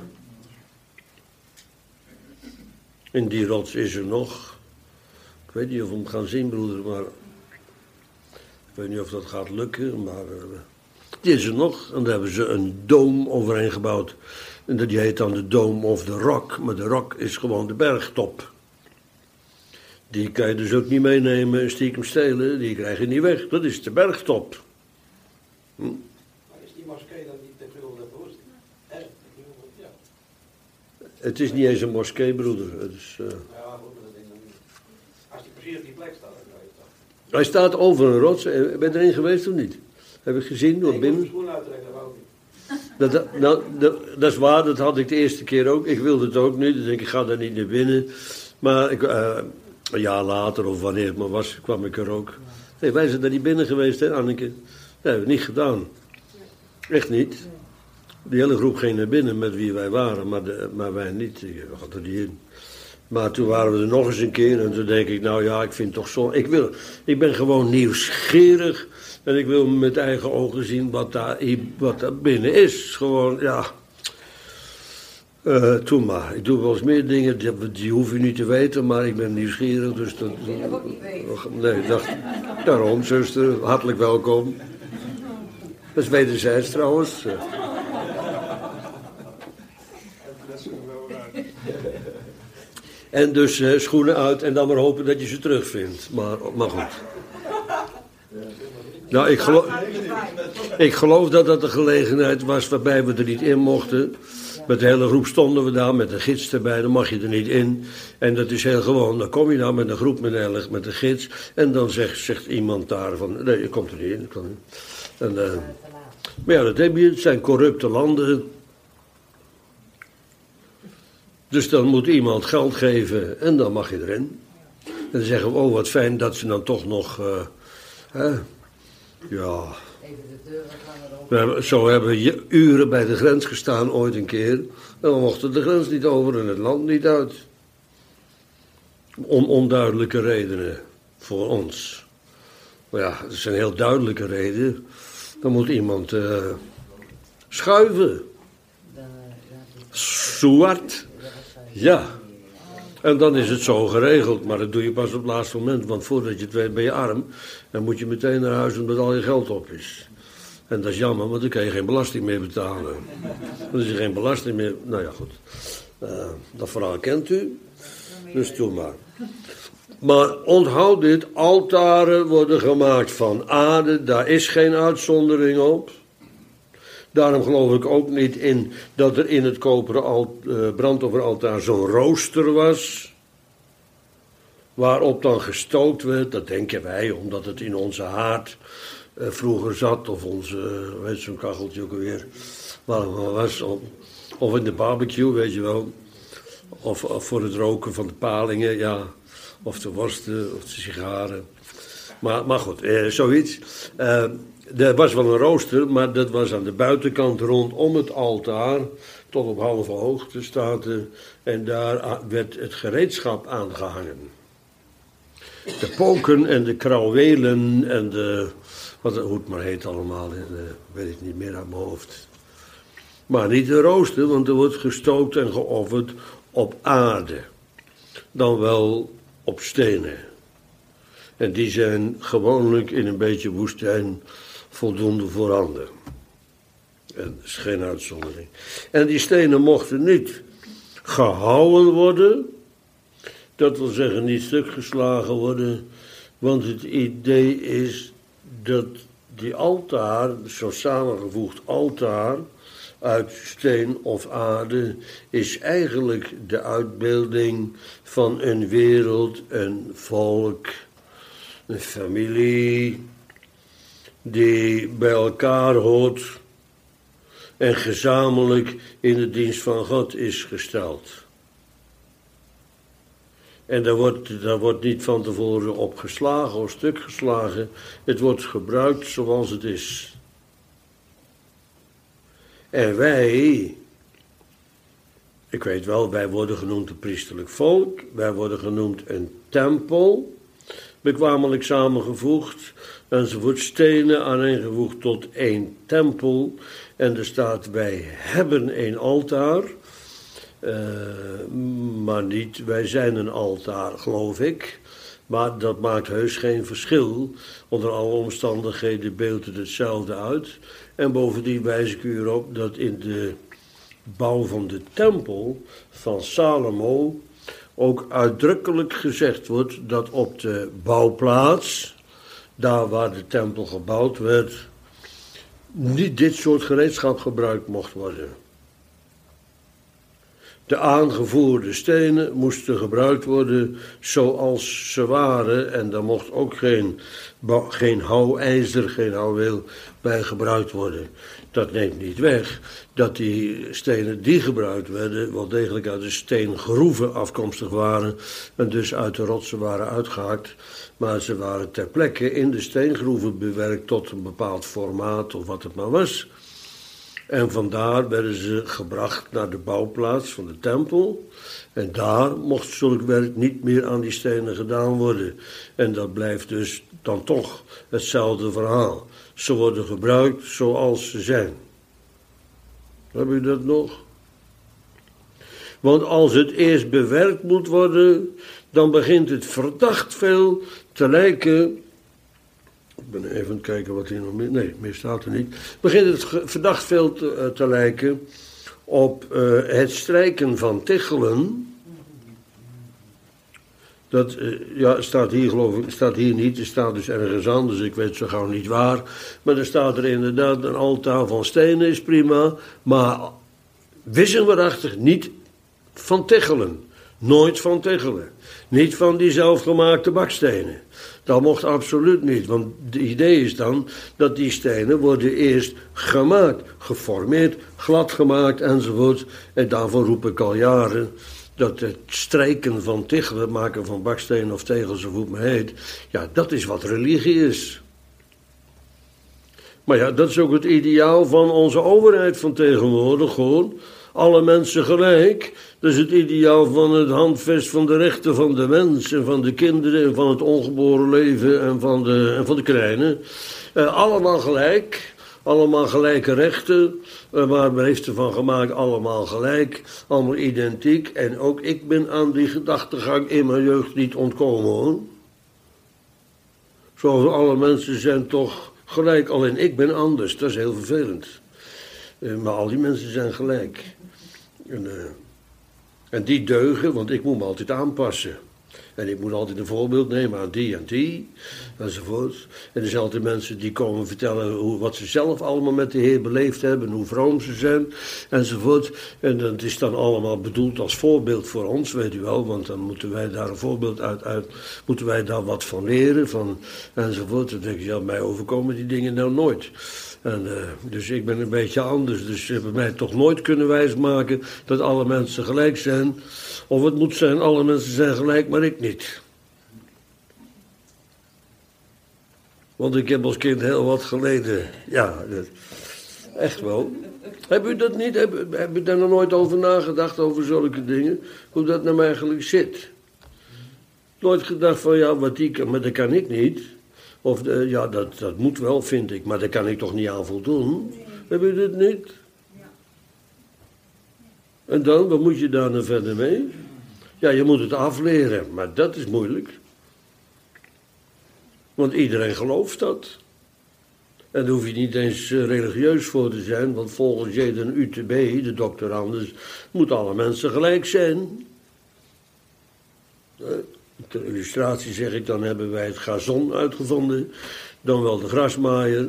In die rots is er nog. Ik weet niet of we hem gaan zien, broeder, maar ik weet niet of dat gaat lukken, maar uh, die is er nog. En daar hebben ze een doom overheen gebouwd. En die heet dan de Dome of the Rock. Maar de Rock is gewoon de bergtop. Die kan je dus ook niet meenemen en stiekem stelen. Die krijg je niet weg. Dat is de bergtop. Hm? Maar is die moskee dan niet te veel de borst? Ja. Het is niet eens een moskee, broeder. Het is, uh... Ja, goed, dat ding dan niet. Als die precies op die plek staat, dan kan je het toch. Hij staat over een rots. Ben je erin geweest of niet? Heb ik gezien door nee, binnen? ik moet de schoen uittrekken, dat wou ik niet. Dat, dat, nou, dat, dat is waar, dat had ik de eerste keer ook. Ik wilde het ook niet, dus ik, ik ga daar niet naar binnen. Maar ik, uh, een jaar later, of wanneer het maar was, kwam ik er ook. Hey, wij zijn daar niet binnen geweest, hè, Anneke? Dat hebben we niet gedaan. Echt niet. Die hele groep ging naar binnen met wie wij waren, maar, de, maar wij niet. Ik had er niet in. Maar toen waren we er nog eens een keer en toen denk ik, nou ja, ik vind toch zo... Ik, wil, ik ben gewoon nieuwsgierig en ik wil met eigen ogen zien wat daar, wat daar binnen is. Gewoon, ja... Uh, toen maar. Ik doe wel eens meer dingen, die, die hoef je niet te weten, maar ik ben nieuwsgierig, dus dat... Ik wil ook niet weten. Nee, dacht, daarom, zuster, hartelijk welkom. Dat is wederzijds trouwens. Dat is wel raar. En dus uh, schoenen uit en dan maar hopen dat je ze terugvindt. Maar, maar goed. Nou, ik geloof, ik geloof dat dat de gelegenheid was waarbij we er niet in mochten. Met de hele groep stonden we daar, met een gids erbij, dan mag je er niet in. En dat is heel gewoon, dan kom je daar met een groep met een, met een gids. En dan zegt, zegt iemand daar van, nee, je komt er niet in. Kan niet. En, uh, maar ja, dat heb je, het zijn corrupte landen. Dus dan moet iemand geld geven en dan mag je erin. En dan zeggen we, oh wat fijn dat ze dan toch nog, uh, hè, ja... We hebben, zo hebben we uren bij de grens gestaan ooit een keer. En we mochten de grens niet over en het land niet uit. Om onduidelijke redenen voor ons. Maar ja, dat is een heel duidelijke reden. Dan moet iemand uh, schuiven. Zwart. Ja. En dan is het zo geregeld, maar dat doe je pas op het laatste moment. Want voordat je het weet ben je arm. Dan moet je meteen naar huis omdat al je geld op is. En dat is jammer, want dan kan je geen belasting meer betalen. Dan is er geen belasting meer. Nou ja, goed. Uh, dat verhaal kent u. Dus doe maar. Maar onthoud dit, altaren worden gemaakt van aarde. Daar is geen uitzondering op. Daarom geloof ik ook niet in dat er in het koperen alt, uh, brandofferaltaar zo'n rooster was. Waarop dan gestookt werd, dat denken wij, omdat het in onze haard uh, vroeger zat. Of onze, uh, weet je, zo'n kacheltje ook alweer, waar het maar was. Of, of in de barbecue, weet je wel. Of, of voor het roken van de palingen, ja. Of de worsten, of de sigaren. Maar, maar goed, uh, zoiets. Uh, Er was wel een rooster, maar dat was aan de buitenkant rondom het altaar, tot op halve hoogte staat er, en daar werd het gereedschap aangehangen. De poken en de krauwelen en de, wat, hoe het maar heet allemaal, de, weet ik niet meer uit mijn hoofd. Maar niet de rooster, want er wordt gestookt en geofferd op aarde, dan wel op stenen. En die zijn gewoonlijk in een beetje woestijn voldoende voorhanden. En dat is geen uitzondering. En die stenen mochten niet gehouwen worden. Dat wil zeggen niet stuk geslagen worden. Want het idee is dat die altaar, zo'n samengevoegd altaar uit steen of aarde, is eigenlijk de uitbeelding van een wereld, een volk, een familie die bij elkaar hoort en gezamenlijk in de dienst van God is gesteld. En daar wordt, daar wordt niet van tevoren op geslagen of stuk geslagen. Het wordt gebruikt zoals het is. En wij, ik weet wel, wij worden genoemd een priesterlijk volk. Wij worden genoemd een tempel. Bekwamelijk samengevoegd. Enzovoort, stenen aaneengevoegd tot één tempel. En er staat, wij hebben een altaar. Uh, maar niet, wij zijn een altaar, geloof ik. Maar dat maakt heus geen verschil. Onder alle omstandigheden beeldt het hetzelfde uit. En bovendien wijs ik u erop dat in de bouw van de tempel van Salomo ook uitdrukkelijk gezegd wordt dat op de bouwplaats, daar waar de tempel gebouwd werd, niet dit soort gereedschap gebruikt mocht worden. De aangevoerde stenen moesten gebruikt worden zoals ze waren. En daar mocht ook geen, geen houwijzer, geen houweel bij gebruikt worden. Dat neemt niet weg dat die stenen die gebruikt werden wel degelijk uit de steengroeven afkomstig waren. En dus uit de rotsen waren uitgehakt. Maar ze waren ter plekke in de steengroeven bewerkt tot een bepaald formaat of wat het maar was. En vandaar werden ze gebracht naar de bouwplaats van de tempel. En daar mocht zulk werk niet meer aan die stenen gedaan worden. En dat blijft dus dan toch hetzelfde verhaal. Ze worden gebruikt zoals ze zijn. Heb u dat nog? Want als het eerst bewerkt moet worden, dan begint het verdacht veel te lijken. Ik ben even aan het kijken wat hier nog meer... Nee, meer staat er niet. Begint het verdacht veel te, te lijken op uh, het strijken van tichelen. Dat uh, ja, staat hier geloof ik, staat hier niet. Het staat dus ergens anders, ik weet zo gauw niet waar. Maar er staat er inderdaad een altaar van stenen, is prima. Maar wisselwaarachtig niet van tichelen. Nooit van tichelen. Niet van die zelfgemaakte bakstenen. Dat mocht absoluut niet, want het idee is dan dat die stenen worden eerst gemaakt, geformeerd, glad gemaakt enzovoort. En daarvoor roep ik al jaren dat het strijken van tichelen, maken van bakstenen of tegels of hoe het maar heet, ja, dat is wat religie is. Maar ja, dat is ook het ideaal van onze overheid van tegenwoordig, gewoon. Alle mensen gelijk. Dat is het ideaal van het handvest van de rechten van de mens en van de kinderen en van het ongeboren leven en van de, en van de kleinen. Uh, allemaal gelijk, allemaal gelijke rechten, uh, maar men heeft ervan gemaakt allemaal gelijk, allemaal identiek. En ook ik ben aan die gedachtegang in mijn jeugd niet ontkomen hoor. Zoals alle mensen zijn toch gelijk, alleen ik ben anders, dat is heel vervelend. Uh, maar al die mensen zijn gelijk. En, uh, en die deugen, want ik moet me altijd aanpassen. En ik moet altijd een voorbeeld nemen aan die en die, enzovoort. En er zijn altijd mensen die komen vertellen hoe, wat ze zelf allemaal met de Heer beleefd hebben, hoe vroom ze zijn, enzovoort. En dat is dan allemaal bedoeld als voorbeeld voor ons, weet u wel, want dan moeten wij daar een voorbeeld uit, uit moeten wij daar wat van leren, van, enzovoort. Dan denk je, ja, mij overkomen die dingen nou nooit. En, uh, dus ik ben een beetje anders. Dus ze hebben mij toch nooit kunnen wijsmaken dat alle mensen gelijk zijn. Of het moet zijn, alle mensen zijn gelijk, maar ik niet. Want ik heb als kind heel wat geleden. Ja, dat, echt wel. Heb u dat niet? Heb, heb u daar nog nooit over nagedacht, over zulke dingen? Hoe dat nou eigenlijk zit? Nooit gedacht van, ja, wat die kan, maar dat kan ik niet. Of, uh, ja, dat, dat moet wel, vind ik, maar daar kan ik toch niet aan voldoen? Nee. Heb je dit niet? Ja. En dan, wat moet je daar nou verder mee? Ja, je moet het afleren, maar dat is moeilijk. Want iedereen gelooft dat. En daar hoef je niet eens uh, religieus voor te zijn, want volgens J D U T B, de doctorandus, moeten alle mensen gelijk zijn. Uh, ter illustratie zeg ik, dan hebben wij het gazon uitgevonden, dan wel de grasmaaier,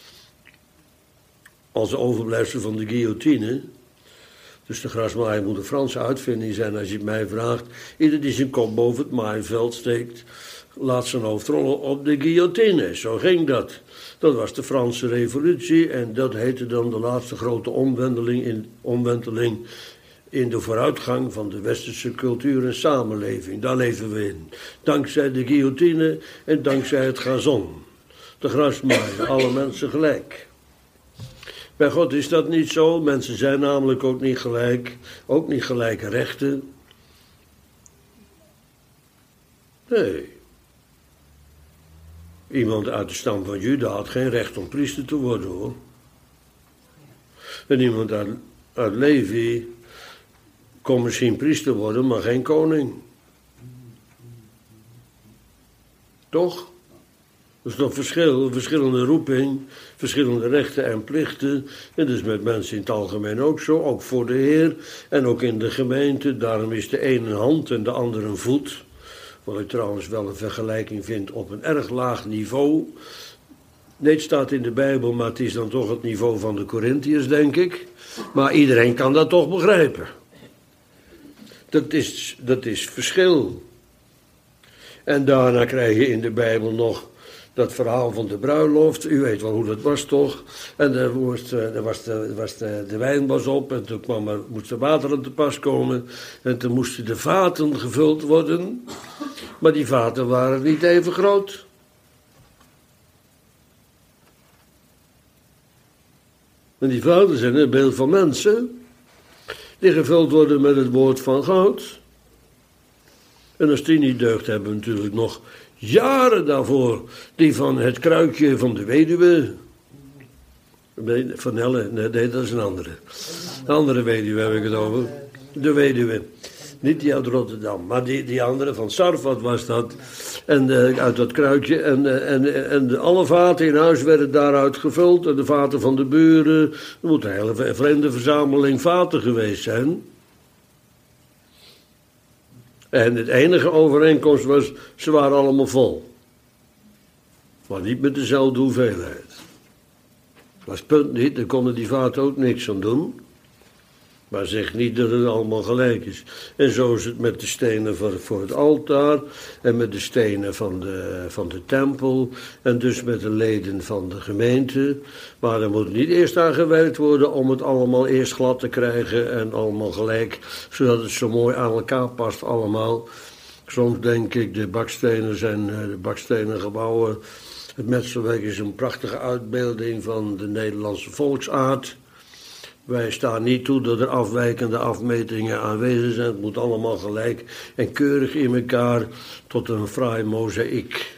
als overblijfsel van de guillotine. Dus de grasmaaier moet een Franse uitvinding zijn als je het mij vraagt. Ieder die zijn kop boven het maaiveld steekt, laat zijn hoofd rollen op de guillotine. Zo ging dat. Dat was de Franse revolutie en dat heette dan de laatste grote omwenteling in, omwenteling in de vooruitgang van de westerse cultuur en samenleving. Daar leven we in. Dankzij de guillotine en dankzij het gazon. De grasmaaier, alle mensen gelijk. Bij God is dat niet zo. Mensen zijn namelijk ook niet gelijk. Ook niet gelijke rechten. Nee. Iemand uit de stam van Juda had geen recht om priester te worden, hoor. En iemand uit, uit Levi kon misschien priester worden, maar geen koning. Toch? Dat is toch verschil, verschillende roeping, verschillende rechten en plichten. En dat is met mensen in het algemeen ook zo, ook voor de Heer en ook in de gemeente. Daarom is de een een hand en de ander een voet. Wat ik trouwens wel een vergelijking vind op een erg laag niveau. Nee, het staat in de Bijbel, maar het is dan toch het niveau van de Korintiërs, denk ik. Maar iedereen kan dat toch begrijpen. Dat is, dat is verschil. En daarna krijg je in de Bijbel nog dat verhaal van de bruiloft. U weet wel hoe dat was, toch? En er was, er was, de, er was de, de wijn was op en toen kwam er, moest er water aan te pas komen. En toen moesten de vaten gevuld worden. Maar die vaten waren niet even groot. En die vaten zijn een beeld van mensen die gevuld worden met het woord van goud. En als die niet deugt, hebben we natuurlijk nog jaren daarvoor die van het kruikje van de weduwe. Van Helle, nee, dat is een andere. Een andere weduwe heb ik het over. De weduwe. Niet die uit Rotterdam, maar die, die andere van Sarfat was dat. En uh, uit dat kruikje. En, uh, en, en de, alle vaten in huis werden daaruit gevuld. En de vaten van de buren. Er moet een hele vreemde verzameling vaten geweest zijn. En het enige overeenkomst was, ze waren allemaal vol. Maar niet met dezelfde hoeveelheid. Dat was het punt niet, daar konden die vaten ook niks aan doen. Maar zeg niet dat het allemaal gelijk is. En zo is het met de stenen voor, voor het altaar. En met de stenen van de, van de tempel. En dus met de leden van de gemeente. Maar er moet niet eerst aan gewerkt worden om het allemaal eerst glad te krijgen. En allemaal gelijk. Zodat het zo mooi aan elkaar past allemaal. Soms denk ik, de bakstenen zijn de bakstenen gebouwen. Het metselwerk is een prachtige uitbeelding van de Nederlandse volksaard. Wij staan niet toe dat er afwijkende afmetingen aanwezig zijn. Het moet allemaal gelijk en keurig in elkaar tot een fraai mozaïek.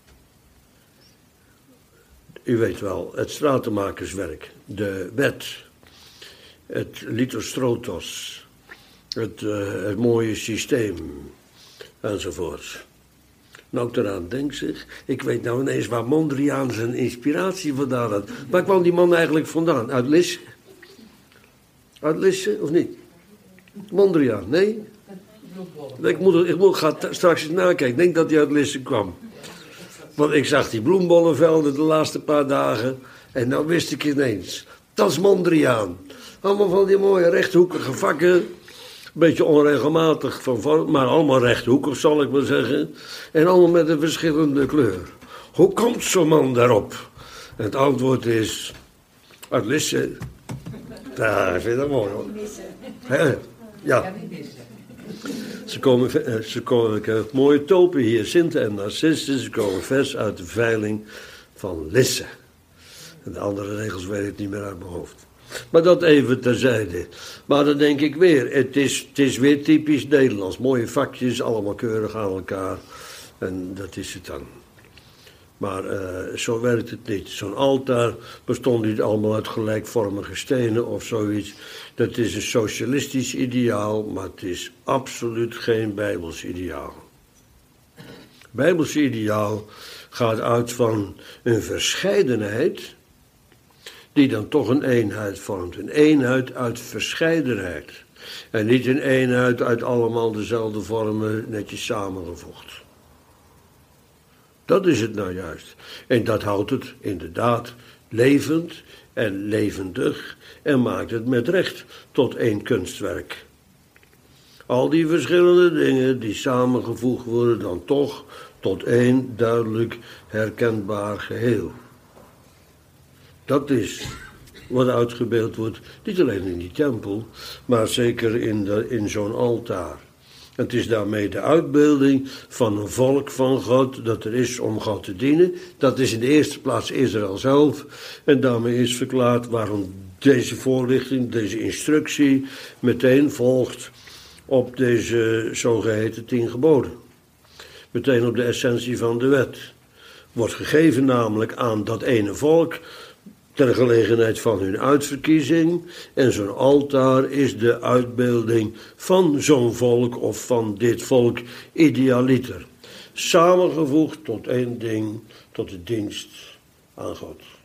U weet wel, het stratenmakerswerk, de wet, het lithostrotos, het, uh, het mooie systeem, enzovoort. Nou, ik eraan denk, zeg. Ik weet nou ineens waar Mondriaan zijn inspiratie vandaan had. Waar kwam die man eigenlijk vandaan? Uit Lisse? Uit Lisse, of niet? Mondriaan, nee? Ik, moet, ik moet, ga straks eens nakijken. Ik denk dat hij uit Lisse kwam. Want ik zag die bloembollenvelden de laatste paar dagen. En nou wist ik ineens. Dat is Mondriaan. Allemaal van die mooie rechthoekige vakken. Een beetje onregelmatig van vorm, maar allemaal rechthoekig zal ik maar zeggen. En allemaal met een verschillende kleur. Hoe komt zo'n man daarop? En het antwoord is... Uit Lisse. Ja, ik vind dat mooi hoor. He, ja. Ze komen, ze komen, ik heb mooie tulpen hier, Sint en Narcissen. Ze komen vers uit de veiling van Lisse. En de andere regels weet ik niet meer uit mijn hoofd. Maar dat even terzijde. Maar dan denk ik weer, het is, het is weer typisch Nederlands. Mooie vakjes, allemaal keurig aan elkaar. En dat is het dan. Maar uh, zo werkt het niet. Zo'n altaar bestond niet allemaal uit gelijkvormige stenen of zoiets. Dat is een socialistisch ideaal, maar het is absoluut geen Bijbels ideaal. Bijbels ideaal gaat uit van een verscheidenheid die dan toch een eenheid vormt. Een eenheid uit verscheidenheid. En niet een eenheid uit allemaal dezelfde vormen netjes samengevoegd. Dat is het nou juist. En dat houdt het inderdaad levend en levendig en maakt het met recht tot één kunstwerk. Al die verschillende dingen die samengevoegd worden dan toch tot één duidelijk herkenbaar geheel. Dat is wat uitgebeeld wordt, niet alleen in die tempel, maar zeker in, de, in zo'n altaar. Het is daarmee de uitbeelding van een volk van God dat er is om God te dienen. Dat is in de eerste plaats Israël zelf. En daarmee is verklaard waarom deze voorlichting, deze instructie meteen volgt op deze zogeheten tien geboden. Meteen op de essentie van de wet. Wordt gegeven namelijk aan dat ene volk ter gelegenheid van hun uitverkiezing. En zo'n altaar is de uitbeelding van zo'n volk of van dit volk idealiter. Samengevoegd tot één ding, tot de dienst aan God.